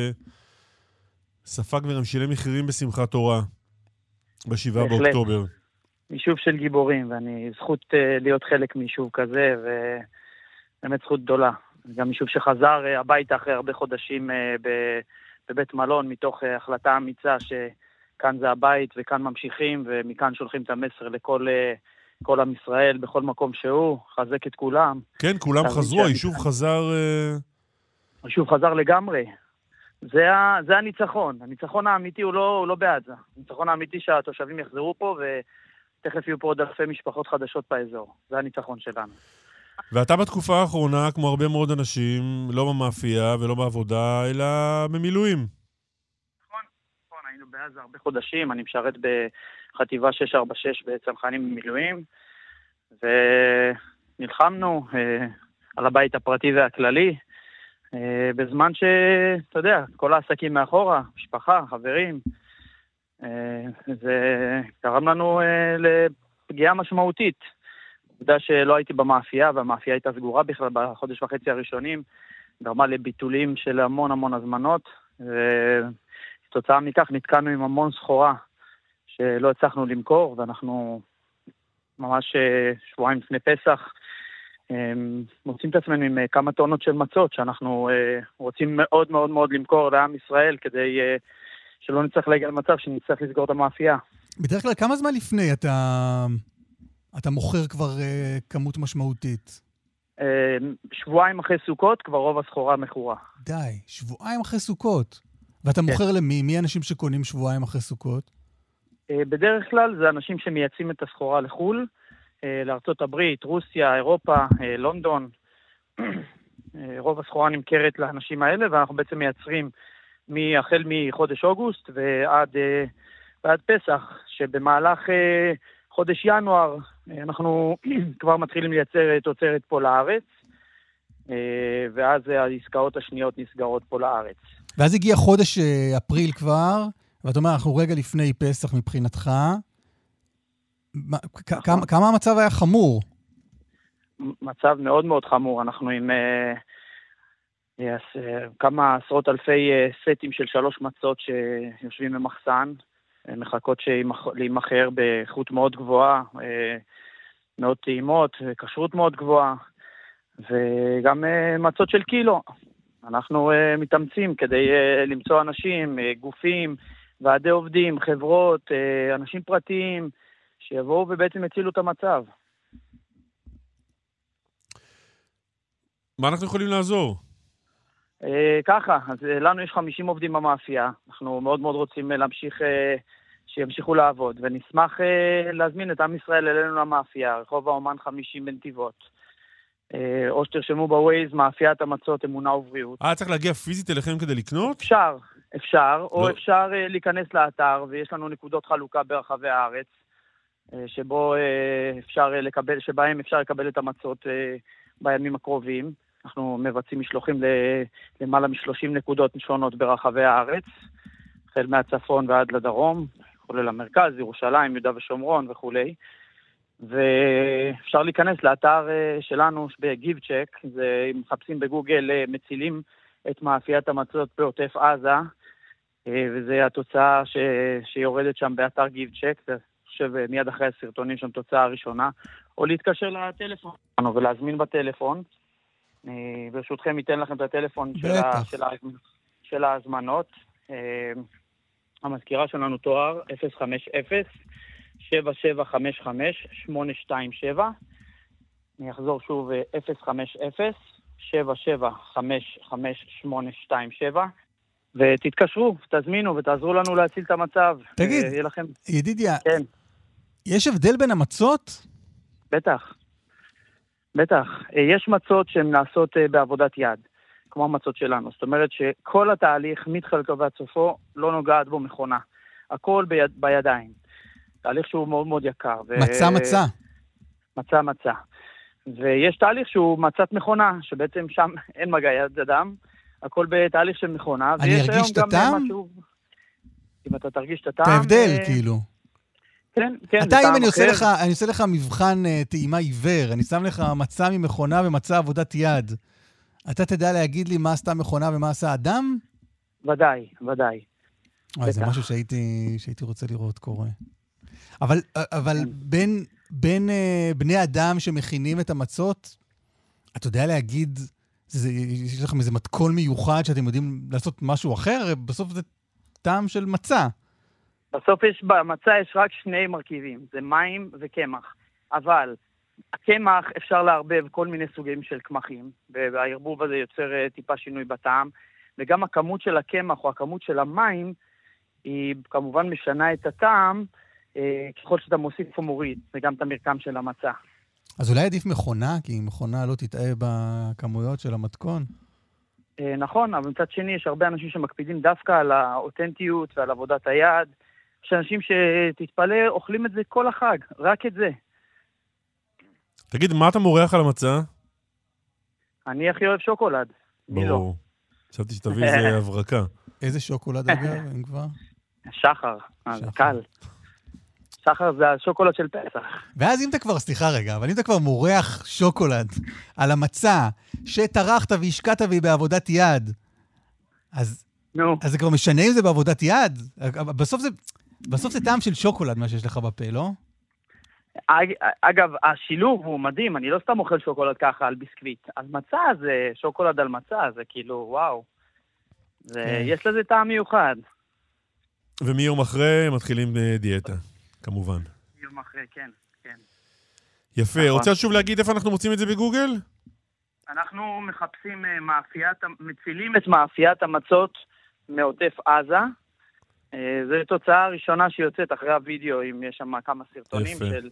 שספג וגם שילם מחירים בשמחת תורה ב7 באוקטובר. יישוב של גיבורים, ואני זכות להיות חלק מיישוב כזה, באמת זכות גדולה. גם יישוב שחזר הביתה אחרי הרבה חודשים בבית מלון, מתוך החלטה אמיצה שכאן זה הבית וכאן ממשיכים, ומכאן שולחים את המסר לכל עם ישראל, בכל מקום שהוא, חזק את כולם. כן, כולם חזרו, היישוב חזר... היישוב חזר לגמרי. זה הניצחון. הניצחון האמיתי הוא לא בעזה. הניצחון האמיתי שהתושבים יחזרו פה, ותכף יהיו פה עוד אלפי משפחות חדשות באזור. זה הניצחון שלנו. ואתה בתקופה האחרונה, כמו הרבה מאוד אנשים, לא במאפייה ולא בעבודה, אלא במילואים. נכון, היינו בעזה הרבה חודשים, אני משרת בחטיבה 646 בצנחנים במילואים, ונלחמנו על הבית הפרטי והכללי, בזמן שאתה יודע, כל העסקים מאחורה, משפחה, חברים, זה גרם לנו לפגיעה משמעותית. עובדה שלא הייתי במאפייה, והמאפייה הייתה סגורה בכלל בחודש וחצי הראשונים, גרמה לביטולים של המון הזמנות, וכתוצאה מכך נתקענו עם המון סחורה שלא הצלחנו למכור, ואנחנו ממש שבועיים לפני פסח מוצאים את עצמנו עם כמה טונות של מצות, שאנחנו רוצים מאוד מאוד מאוד למכור לעם ישראל, כדי שלא נצטרך להגיע למצב שנצטרך לסגור את המאפייה. בדרך כלל כמה זמן לפני אתה מוכר כבר כמות משמעותית? שבועיים אחרי סוכות, כבר רוב הסחורה מכורה. די, שבועיים אחרי סוכות. ואתה מוכר למי? מי האנשים שקונים שבועיים אחרי סוכות? בדרך כלל זה אנשים שמייצאים את הסחורה לחול, לארצות הברית, רוסיה, אירופה, לונדון. רוב הסחורה נמכרת לאנשים האלה, ואנחנו בעצם מייצרים החל מחודש אוגוסט ועד פסח, שבמהלך חודש ינואר אנחנו כבר מתחילים לייצר תוצרת פה לארץ, ואז העסקאות השניות נסגרות פה לארץ. ואז הגיע חודש אפריל כבר, ואתה אומר, אנחנו רגע לפני פסח מבחינתך. כמה המצב היה חמור? מצב מאוד מאוד חמור. אנחנו עם כמה עשרות אלפי סטים של 3 מצות שיושבים במחסן, מחכות להימחר באיכות מאוד גבוהה, מאוד טעימות, כשרות מאוד גבוהה, וגם מצות של קילו. אנחנו מתאמצים כדי למצוא אנשים, גופים, ועדי עובדים, חברות, אנשים פרטיים, שיבואו ובעצם יצילו את המצב. מה אנחנו יכולים לעזור? ככה, אז לנו יש 50 עובדים במאפייה, אנחנו מאוד מאוד רוצים להמשיך, שימשיכו לעבוד, ונשמח להזמין את עם ישראל אלינו למאפייה, רחוב האומן 50 בנתיבות. או שתרשמו בווייז, מאפיית המצות, אמונה ובריאות. צריך להגיע פיזית אליכם כדי לקנות? אפשר, או אפשר להיכנס לאתר, ויש לנו נקודות חלוקה ברחבי הארץ, שבהם אפשר לקבל את המצות בימים הקרובים. אנחנו מבצעים משלוחים למעלה מ-30 נקודות שונות ברחבי הארץ, החל מהצפון ועד לדרום, כולל המרכז, ירושלים, יהודה ושומרון וכו'. ואפשר להיכנס לאתר שלנו בגיבצ'ק, אם מחפשים בגוגל מצילים את מאפיית המצות בעוטף עזה, וזה התוצאה שיורדת שם באתר גיבצ'ק, זה חושב מיד אחרי הסרטונים שם תוצאה הראשונה, או להתקשר לטלפון ולהזמין בטלפון. ברשותכם ייתן לכם את הטלפון של ההזמנות. המזכירה שלנו תואר 050-7755-827. אני אחזור שוב 050-7755-827. ותתקשרו, תזמינו ותעזרו לנו להציל את המצב. תגיד, ידידיה, כן. יש הבדל בין המצות? בטח. יש מצות שהן נעשות בעבודת יד, כמו המצות שלנו. זאת אומרת שכל התהליך, מתחילתו ועד סופו, לא נוגעת בו מכונה. הכל בידיים. תהליך שהוא מאוד מאוד יקר. מצה. ויש תהליך שהוא מצת מכונה, שבעצם שם אין מגע יד אדם, הכל בתהליך של מכונה. אני ארגיש את הטעם? אם אתה תרגיש את הטעם... את ההבדל, כאילו. כן. אתה, אם אני עושה לך מבחן טעימה עיוור, אני שם לך מצה ממכונה ומצה עבודת יד, אתה תדע להגיד לי מה עשתה מכונה ומה עשה אדם? ודאי. זה משהו שהייתי רוצה לראות קורה. אבל בין בני אדם שמכינים את המצות, אתה יודע להגיד, יש לכם איזה מתכון מיוחד שאתם יודעים לעשות משהו אחר? בסוף זה טעם של מצה. בסוף במצה יש רק שני מרכיבים, זה מים וקמח. אבל הקמח אפשר לערבב כל מיני סוגים של קמחים, והערבוב הזה יוצר טיפה שינוי בטעם, וגם הכמות של הקמח או הכמות של המים, היא כמובן משנה את הטעם, ככל שאתה מוסיף ומוריד, וגם את המרקם של המצה. אז אולי עדיף מכונה, כי מכונה לא תטעה בכמויות של המתכון. נכון, אבל מצד שני יש הרבה אנשים שמקפידים דווקא על האותנטיות ועל עבודת היד. יש אנשים שתתפלא, אוכלים את זה כל החג, רק את זה. תגיד, מה אתה מורח על המצה? אני הכי אוהב שוקולד. מי לא? חשבתי שתביא איזה הברקה. איזה שוקולד אגב, אם כבר? שחר, זה קל. שחר זה השוקולד של פסח. ואז אם אתה כבר, סליחה רגע, אבל אם אתה כבר מורח שוקולד על המצה, שטרחת והשקעת והיא בעבודת יד, אז זה כבר משנה אם זה בעבודת יד? בסוף זה טעם של שוקולד מה שיש לך בפה, לא? אגב, השילוב הוא מדהים, אני לא סתם אוכל שוקולד ככה על ביסקוויט. על מצה זה שוקולד על מצה, זה כאילו, וואו. יש לזה טעם מיוחד. ומיום אחרי מתחילים דיאטה, כמובן. מיום אחרי, כן. יפה, רוצה שוב להגיד איפה אנחנו מוצאים את זה בגוגל? אנחנו מחפשים מצילים את מאפיית המצות מעוטף עזה. זו תוצאה הראשונה שיוצאת אחרי הוידאו, אם יש שם כמה סרטונים של...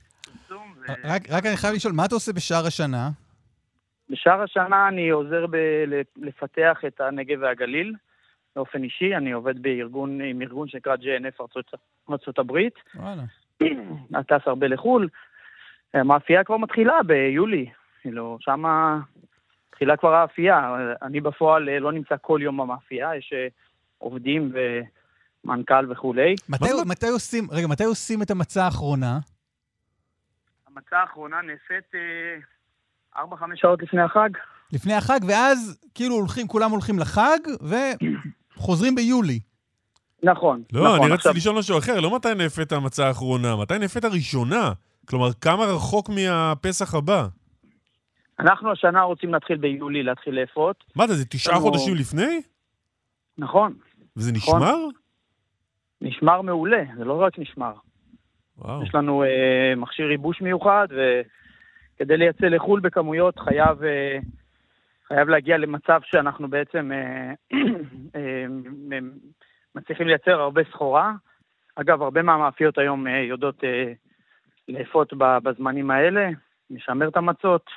רק אני חייב לשאול, מה אתה עושה בשאר השנה? בשאר השנה אני עוזר לפתח את הנגב והגליל, באופן אישי. אני עובד עם ארגון שנקרא JNF ארצות הברית. וואלה. טס הרבה לחול. המאפייה כבר מתחילה ביולי. שמה מתחילה כבר האפייה. אני בפועל לא נמצא כל יום במאפייה, יש עובדים ומנכ"ל וכולי. מתי עושים את המצה האחרונה? המצה האחרונה נעשית 4-5 שעות לפני החג. לפני החג, ואז כאילו כולם הולכים לחג, וחוזרים ביולי. נכון. לא, אני רציתי לשאול משהו אחר, לא מתי נאפת המצה האחרונה, מתי נאפת הראשונה? כלומר, כמה רחוק מהפסח הבא? אנחנו השנה רוצים להתחיל ביולי, להתחיל לאפות. מה זה 9 חודשים לפני? נכון. וזה נשמר? נשמר מעולה, זה לא רק נשמר. וואו. יש לנו מכשיר ריבוש מיוחד, וכדי לייצא לחול בכמויות חייב להגיע למצב שאנחנו בעצם מצליחים לייצר הרבה סחורה. אגב, הרבה מהמאפיות היום יודעות לאפות בזמנים האלה, משמר את המצות.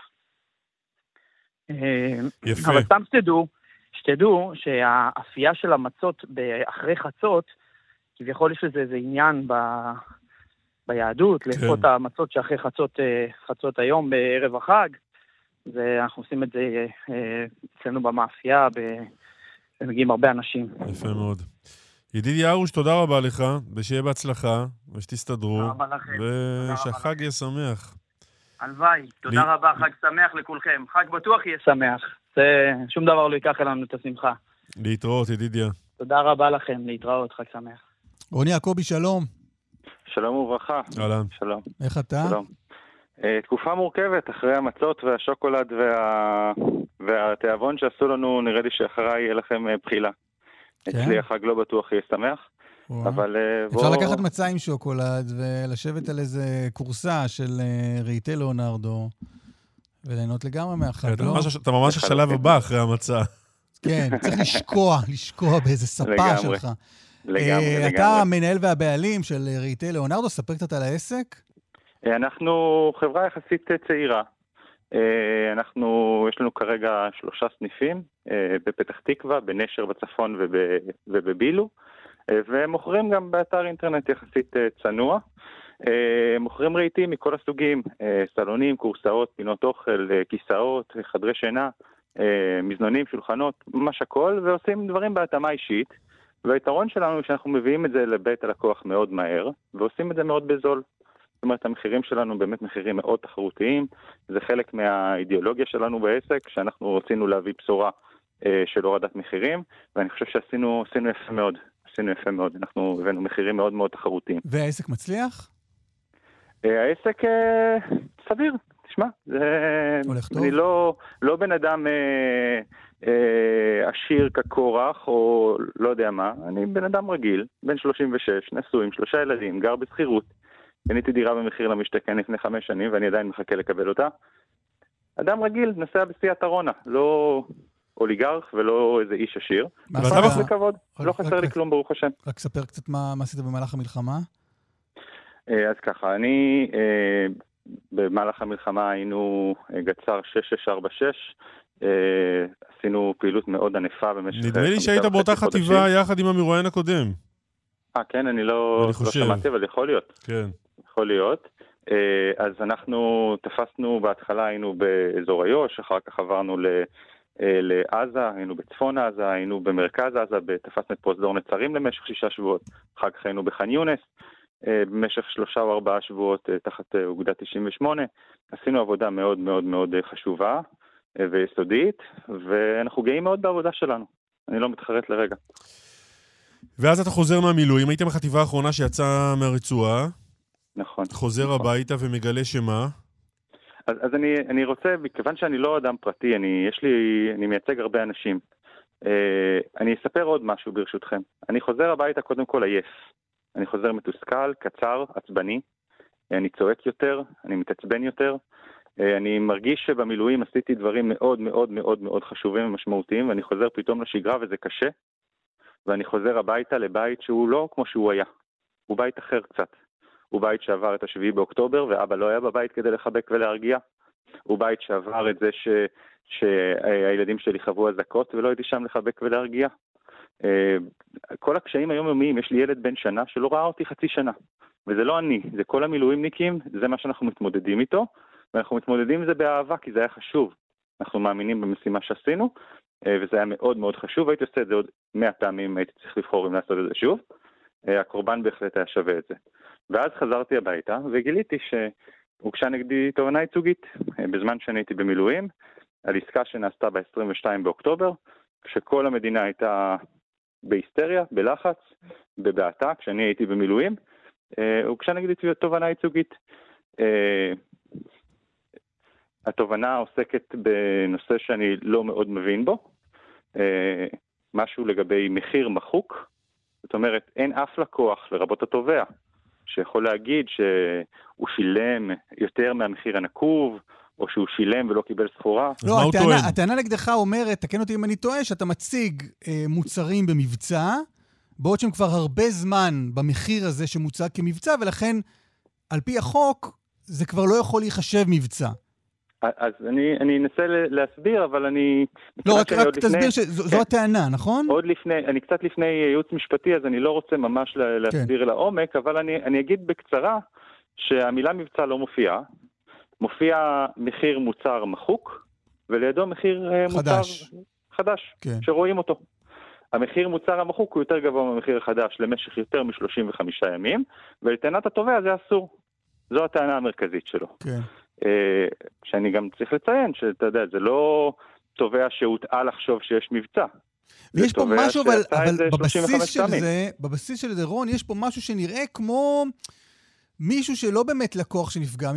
יפה. אבל סתם שתדעו שהאפייה של המצות אחרי חצות, כביכול יש לזה איזה עניין ביהדות, לאפות המצות שאחרי חצות היום בערב החג, ואנחנו עושים את זה אצלנו במאפייה, ומגיעים הרבה אנשים. יפה מאוד. ידידי ארוש, תודה רבה לך, ושיהיה בהצלחה, ושתסתדרו, ושהחג יהיה שמח. הלוואי, תודה רבה, חג שמח לכולכם. חג בטוח יהיה שמח. שום דבר לא ייקח אלינו את השמחה. להתראות, ידידיה. תודה רבה לכם, להתראות, חג שמח. רוני יעקבי, שלום. שלום וברכה. אהלן. שלום. איך אתה? שלום. תקופה מורכבת, אחרי המצות והשוקולד והתיאבון שעשו לנו, נראה לי שאחריי יהיה לכם בחילה. אצלי החג לא בטוח יהיה שמח. אבל אפשר לקחת מצה עם שוקולד ולשבת על איזה קורסה של רהיטי ליאונרדו וליהנות לגמרי מהחג, לא? אתה ממש השלב הבא אחרי המצה. כן, צריך לשקוע באיזה ספה שלך. לגמרי. אתה המנהל והבעלים של רהיטי ליאונרדו, ספר קצת על העסק? אנחנו חברה יחסית צעירה. יש לנו כרגע 3 סניפים בפתח תקווה, בנשר בצפון ובבילו. ומוכרים גם באתר אינטרנט יחסית צנוע. מוכרים רהיטים מכל הסוגים, סלונים, קורסאות, פינות אוכל, כיסאות, חדרי שינה, מזנונים, שולחנות, ממש הכל, ועושים דברים בהתאמה אישית. והיתרון שלנו הוא שאנחנו מביאים את זה לבית הלקוח מאוד מהר, ועושים את זה מאוד בזול. זאת אומרת, המחירים שלנו באמת מחירים מאוד תחרותיים, זה חלק מהאידיאולוגיה שלנו בעסק, שאנחנו רצינו להביא בשורה של הורדת מחירים, ואני חושב שעשינו יפה מאוד. יפה מאוד, אנחנו הבאנו מחירים מאוד מאוד תחרותיים. והעסק מצליח? העסק סביר. תשמע, אני לא בן אדם עשיר כקורח, או לא יודע מה, אני בן אדם רגיל, בן 36, נשוי עם 3 ילדים, גר בשכירות, קניתי דירה במחיר למשתכן לפני 5 שנים, ואני עדיין מחכה לקבל אותה. אדם רגיל, נסע בסיעת הרונה, לא אוליגרך ולא איזה איש עשיר. מפרנס לכבוד, לא חסר לי כלום ברוך השם. רק ספר קצת מה עשית במהלך המלחמה. אז ככה, אני במהלך המלחמה היינו גצר 6646, עשינו פעילות מאוד ענפה במשך... נדמה לי שהיית באותה חטיבה יחד עם המרואיין הקודם. כן, אני לא שמעתי, אבל יכול להיות. כן. יכול להיות. אז אנחנו תפסנו, בהתחלה היינו באזור איו"ש, אחר כך עברנו לעזה, היינו בצפון עזה, היינו במרכז עזה, תפסנו את פרוזדור נצרים למשך 6 שבועות, אחר כך היינו בח'אן יונס, במשך 3 או 4 שבועות תחת אוגדה 98, עשינו עבודה מאוד מאוד מאוד חשובה ויסודית, ואנחנו גאים מאוד בעבודה שלנו, אני לא מתחרט לרגע. ואז אתה חוזר מהמילואים, הייתם בחטיבה האחרונה שיצאה מהרצועה, נכון. חוזר הביתה ומגלה שמה? אז אני רוצה, מכיוון שאני לא אדם פרטי, אני מייצג הרבה אנשים. אני אספר עוד משהו ברשותכם. אני חוזר הביתה קודם כל עייף. אני חוזר מתוסכל, קצר, עצבני. אני צועק יותר, אני מתעצבן יותר. אני מרגיש שבמילואים עשיתי דברים מאוד מאוד מאוד מאוד חשובים ומשמעותיים, ואני חוזר פתאום לשגרה וזה קשה. ואני חוזר הביתה לבית שהוא לא כמו שהוא היה. הוא בית אחר קצת. הוא בית שעבר את 7 באוקטובר, ואבא לא היה בבית כדי לחבק ולהרגיע. הוא בית שעבר את זה שהילדים שלי חוו אזעקות, ולא הייתי שם לחבק ולהרגיע. כל הקשיים היומיומיים, יש לי ילד בן שנה שלא ראה אותי חצי שנה. וזה לא אני, זה כל המילואימניקים, זה מה שאנחנו מתמודדים איתו, ואנחנו מתמודדים עם זה באהבה, כי זה היה חשוב. אנחנו מאמינים במשימה שעשינו, וזה היה מאוד מאוד חשוב, הייתי עושה את זה עוד 100 פעמים, הייתי צריך לבחור אם לעשות את זה שוב. הקורבן בהחלט היה שווה את זה. ואז חזרתי הביתה וגיליתי שהוגשה נגדי תובענה ייצוגית בזמן שאני הייתי במילואים, על עסקה שנעשתה ב-22 באוקטובר, כשכל המדינה הייתה בהיסטריה, בלחץ, בבעתה, כשאני הייתי במילואים, הוגשה נגדי תובענה ייצוגית. התובענה עוסקת בנושא שאני לא מאוד מבין בו, משהו לגבי מחיר מחוק, זאת אומרת, אין אף לקוח, לרבות התובע, שיכול להגיד שהוא שילם יותר מהמחיר הנקוב, או שהוא שילם ולא קיבל סחורה. לא, הטענה נגדך אומרת, תקן אותי אם אני טועה, שאתה מציג מוצרים במבצע, בעוד שהם כבר הרבה זמן במחיר הזה שמוצג כמבצע, ולכן, על פי החוק, זה כבר לא יכול להיחשב מבצע. אז אני אנסה להסביר, אבל אני... לא, רק תסביר שזו הטענה, נכון? עוד לפני, אני קצת לפני ייעוץ משפטי, אז אני לא רוצה ממש להסביר לעומק, אבל אני אגיד בקצרה שהמילה מבצע לא מופיעה. מופיע מחיר מוצר מחוק, ולידו מחיר מוצר חדש, שרואים אותו. המחיר מוצר המחוק הוא יותר גבוה מהמחיר החדש למשך יותר מ-35 ימים, ולטענת התובע זה אסור. זו הטענה המרכזית שלו. כן. שאני גם צריך לציין, שאתה יודע, זה לא תובע שהוטעה לחשוב שיש מבצע. ויש פה משהו, אבל בבסיס של זה, רון, יש פה משהו שנראה כמו מישהו שלא באמת לקוח שנפגע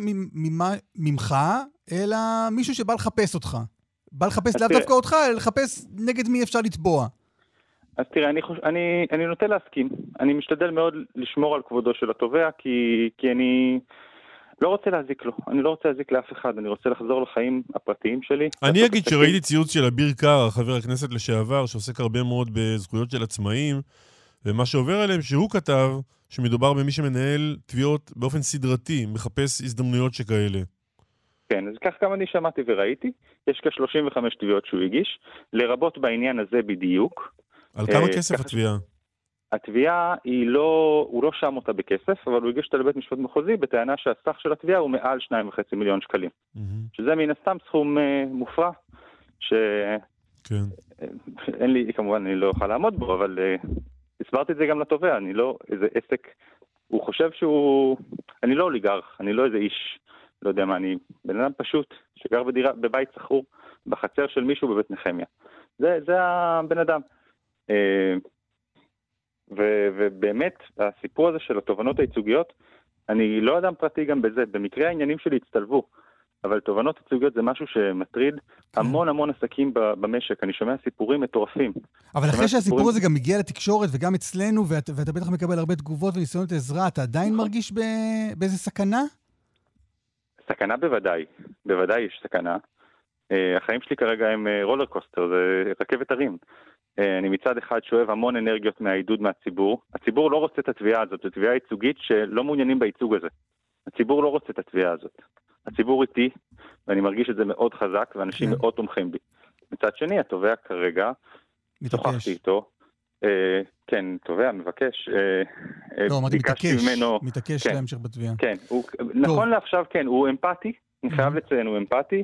ממך, אלא מישהו שבא לחפש אותך. בא לחפש לאו דווקא אותך, אלא לחפש נגד מי אפשר לתבוע. אז תראה, אני נוטה להסכים. אני משתדל מאוד לשמור על כבודו של התובע, כי אני לא רוצה להזיק לו. אני לא רוצה להזיק לאף אחד. אני רוצה לחזור לחיים הפרטיים שלי. אני אגיד שראיתי ציוץ של אביר קארה, חבר הכנסת לשעבר, שעוסק הרבה מאוד בזכויות של עצמאים, ומה שעובר עליהם שהוא כתב שמדובר במי שמנהל תביעות באופן סדרתי, מחפש הזדמנויות שכאלה. כן, אז כך גם אני שמעתי וראיתי. יש כ-35 תביעות שהוא הגיש, לרבות בעניין הזה בדיוק. על כמה כסף התביעה? התביעה הוא לא שם אותה בכסף, אבל הוא הגיש אותה לבית משפט מחוזי בטענה שהסך של התביעה הוא מעל 2.5 מיליון שקלים. שזה מן הסתם סכום מופרע, אין לי, כמובן אני לא אוכל לעמוד בו, אבל הסברתי את זה גם לתובע, אני לא איזה עסק, הוא חושב אני לא אוליגרך, אני לא איזה איש, לא יודע מה, אני בן אדם פשוט, שגר בבית סחור, בחצר של מישהו בבית נחמיה. זה הבן אדם. ובאמת, הסיפור הזה של התובענות הייצוגיות, אני לא אדם פרטי גם בזה, במקרה העניינים שלי הצטלבו. אבל תובנות ייצוגיות זה משהו שמטריד המון המון עסקים במשק. אני שומע סיפורים מטורפים. אבל אחרי שהסיפור הזה גם מגיע לתקשורת וגם אצלנו, ואתה בטח מקבל הרבה תגובות וניסיונות עזרה, אתה עדיין מרגיש באיזה סכנה? סכנה בוודאי. בוודאי יש סכנה. החיים שלי כרגע הם רולר קוסטר, זה רכבת הרים. אני מצד אחד שואב המון אנרגיות מהעידוד מהציבור. הציבור לא רוצה את התביעה הזאת, זו תביעה ייצוגית שלא מעוניינים בייצוג הזה. הציבור לא רוצה את התביעה הזאת. הציבור איתי, ואני מרגיש את זה מאוד חזק, ואנשים מאוד תומכים בי. מצד שני, התובע כרגע, שוחחתי איתו, כן, תובע, מבקש, לא, אמרתי מתעקש להמשך בתביעה. כן, נכון לעכשיו, כן, הוא אמפתי, אני חייב לציין, הוא אמפתי,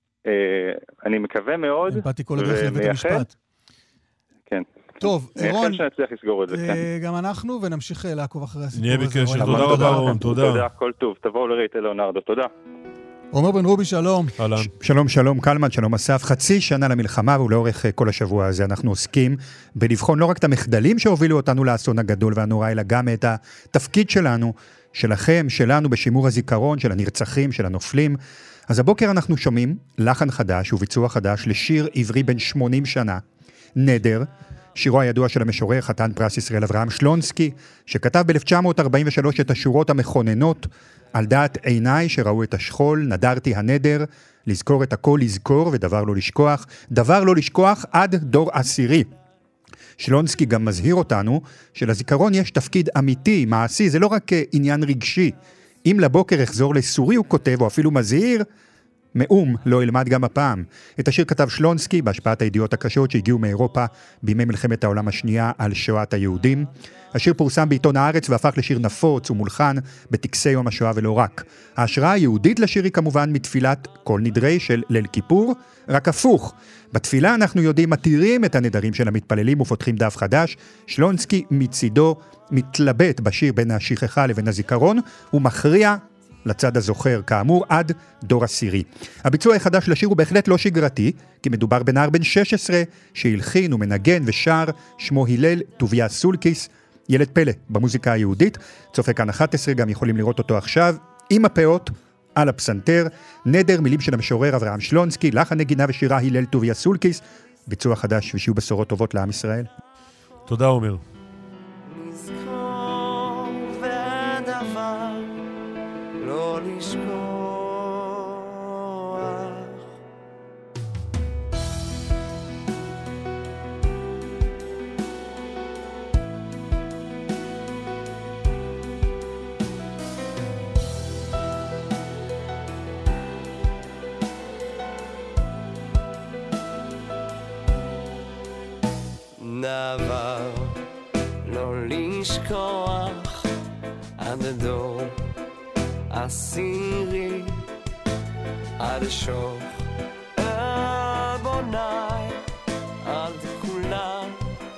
אני מקווה מאוד, אמפתי כל הדרך לבית המשפט. כן. טוב, אירון, אני חושב שנצליח לסגור את זה, כן. גם אנחנו, ונמשיך לעקוב אחרי הסיפור הזה. נהיה בקשר, תודה רבה אירון, תודה. תודה, כל טוב, תבואו לראות ליאונרדו, תודה. עומר בן רובי, שלום. שלום, שלום, קלמן, שלום אסף. חצי שנה למלחמה, ולאורך כל השבוע הזה אנחנו עוסקים בלבחון לא רק את המחדלים שהובילו אותנו לאסון הגדול והנורא, אלא גם את התפקיד שלנו, שלכם, שלנו, בשימור הזיכרון של הנרצחים, של הנופלים. אז הבוקר אנחנו שומעים לחן חדש וביצוע חדש לשיר עברי בן 80 שנה, נדר, שירו הידוע של המשורר חתן פרס ישראל אברהם שלונסקי, שכתב ב-1943 את השורות המכוננות, על דעת עיניי שראו את השכול, נדרתי הנדר, לזכור את הכל לזכור ודבר לא לשכוח, דבר לא לשכוח עד דור עשירי. שלונסקי גם מזהיר אותנו שלזיכרון יש תפקיד אמיתי, מעשי, זה לא רק עניין רגשי. אם לבוקר אחזור לסורי, הוא כותב, או אפילו מזהיר, מאום לא ילמד גם הפעם. את השיר כתב שלונסקי בהשפעת הידיעות הקשות שהגיעו מאירופה בימי מלחמת העולם השנייה על שואת היהודים. השיר פורסם בעיתון הארץ והפך לשיר נפוץ ומולחן בטקסי יום השואה ולא רק. ההשראה היהודית לשיר היא כמובן מתפילת כל נדרי של ליל כיפור, רק הפוך. בתפילה אנחנו יודעים מתירים את הנדרים של המתפללים ופותחים דף חדש. שלונסקי מצידו מתלבט בשיר בין השכחה לבין הזיכרון ומכריע לצד הזוכר, כאמור, עד דור עשירי. הביצוע החדש לשיר הוא בהחלט לא שגרתי, כי מדובר בנער בן 16 שהלחין ומנגן ושר, שמו הלל טוביה סולקיס, ילד פלא במוזיקה היהודית. צופה כאן 11 גם יכולים לראות אותו עכשיו, עם הפאות על הפסנתר, נדר, מילים של המשורר אברהם שלונסקי, לחן נגינה ושירה הלל טוביה סולקיס, ביצוע חדש ושיהיו בשורות טובות לעם ישראל. תודה עומר. לא לשכוח דבר לא לשכוח עד הדור עשירי עד שוך בוני עד כולם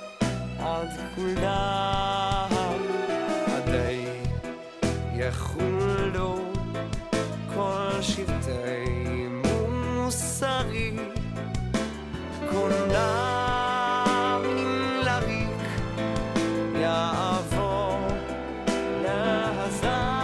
עדי יחולו כל שבטי מוסרי כולם לריק יעבור להזר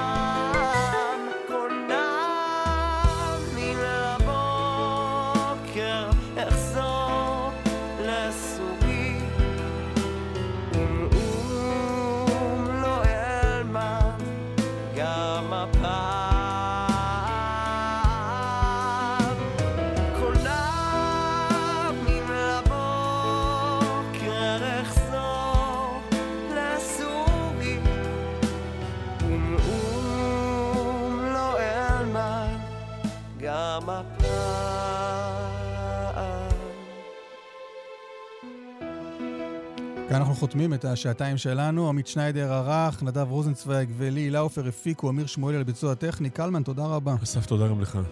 כאן אנחנו חותמים את השעתיים שלנו. עמית שניידר ערך, נדב רוזנצוויג ולי לאופר הפיקו, אמיר שמואלי על ביצוע הטכני. קלמן, תודה רבה. אסף, תודה גם לך.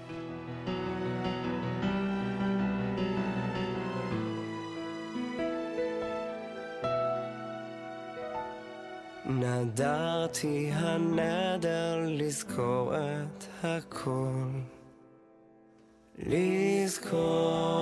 נדרתי הנדר לזכור את הכל לזכור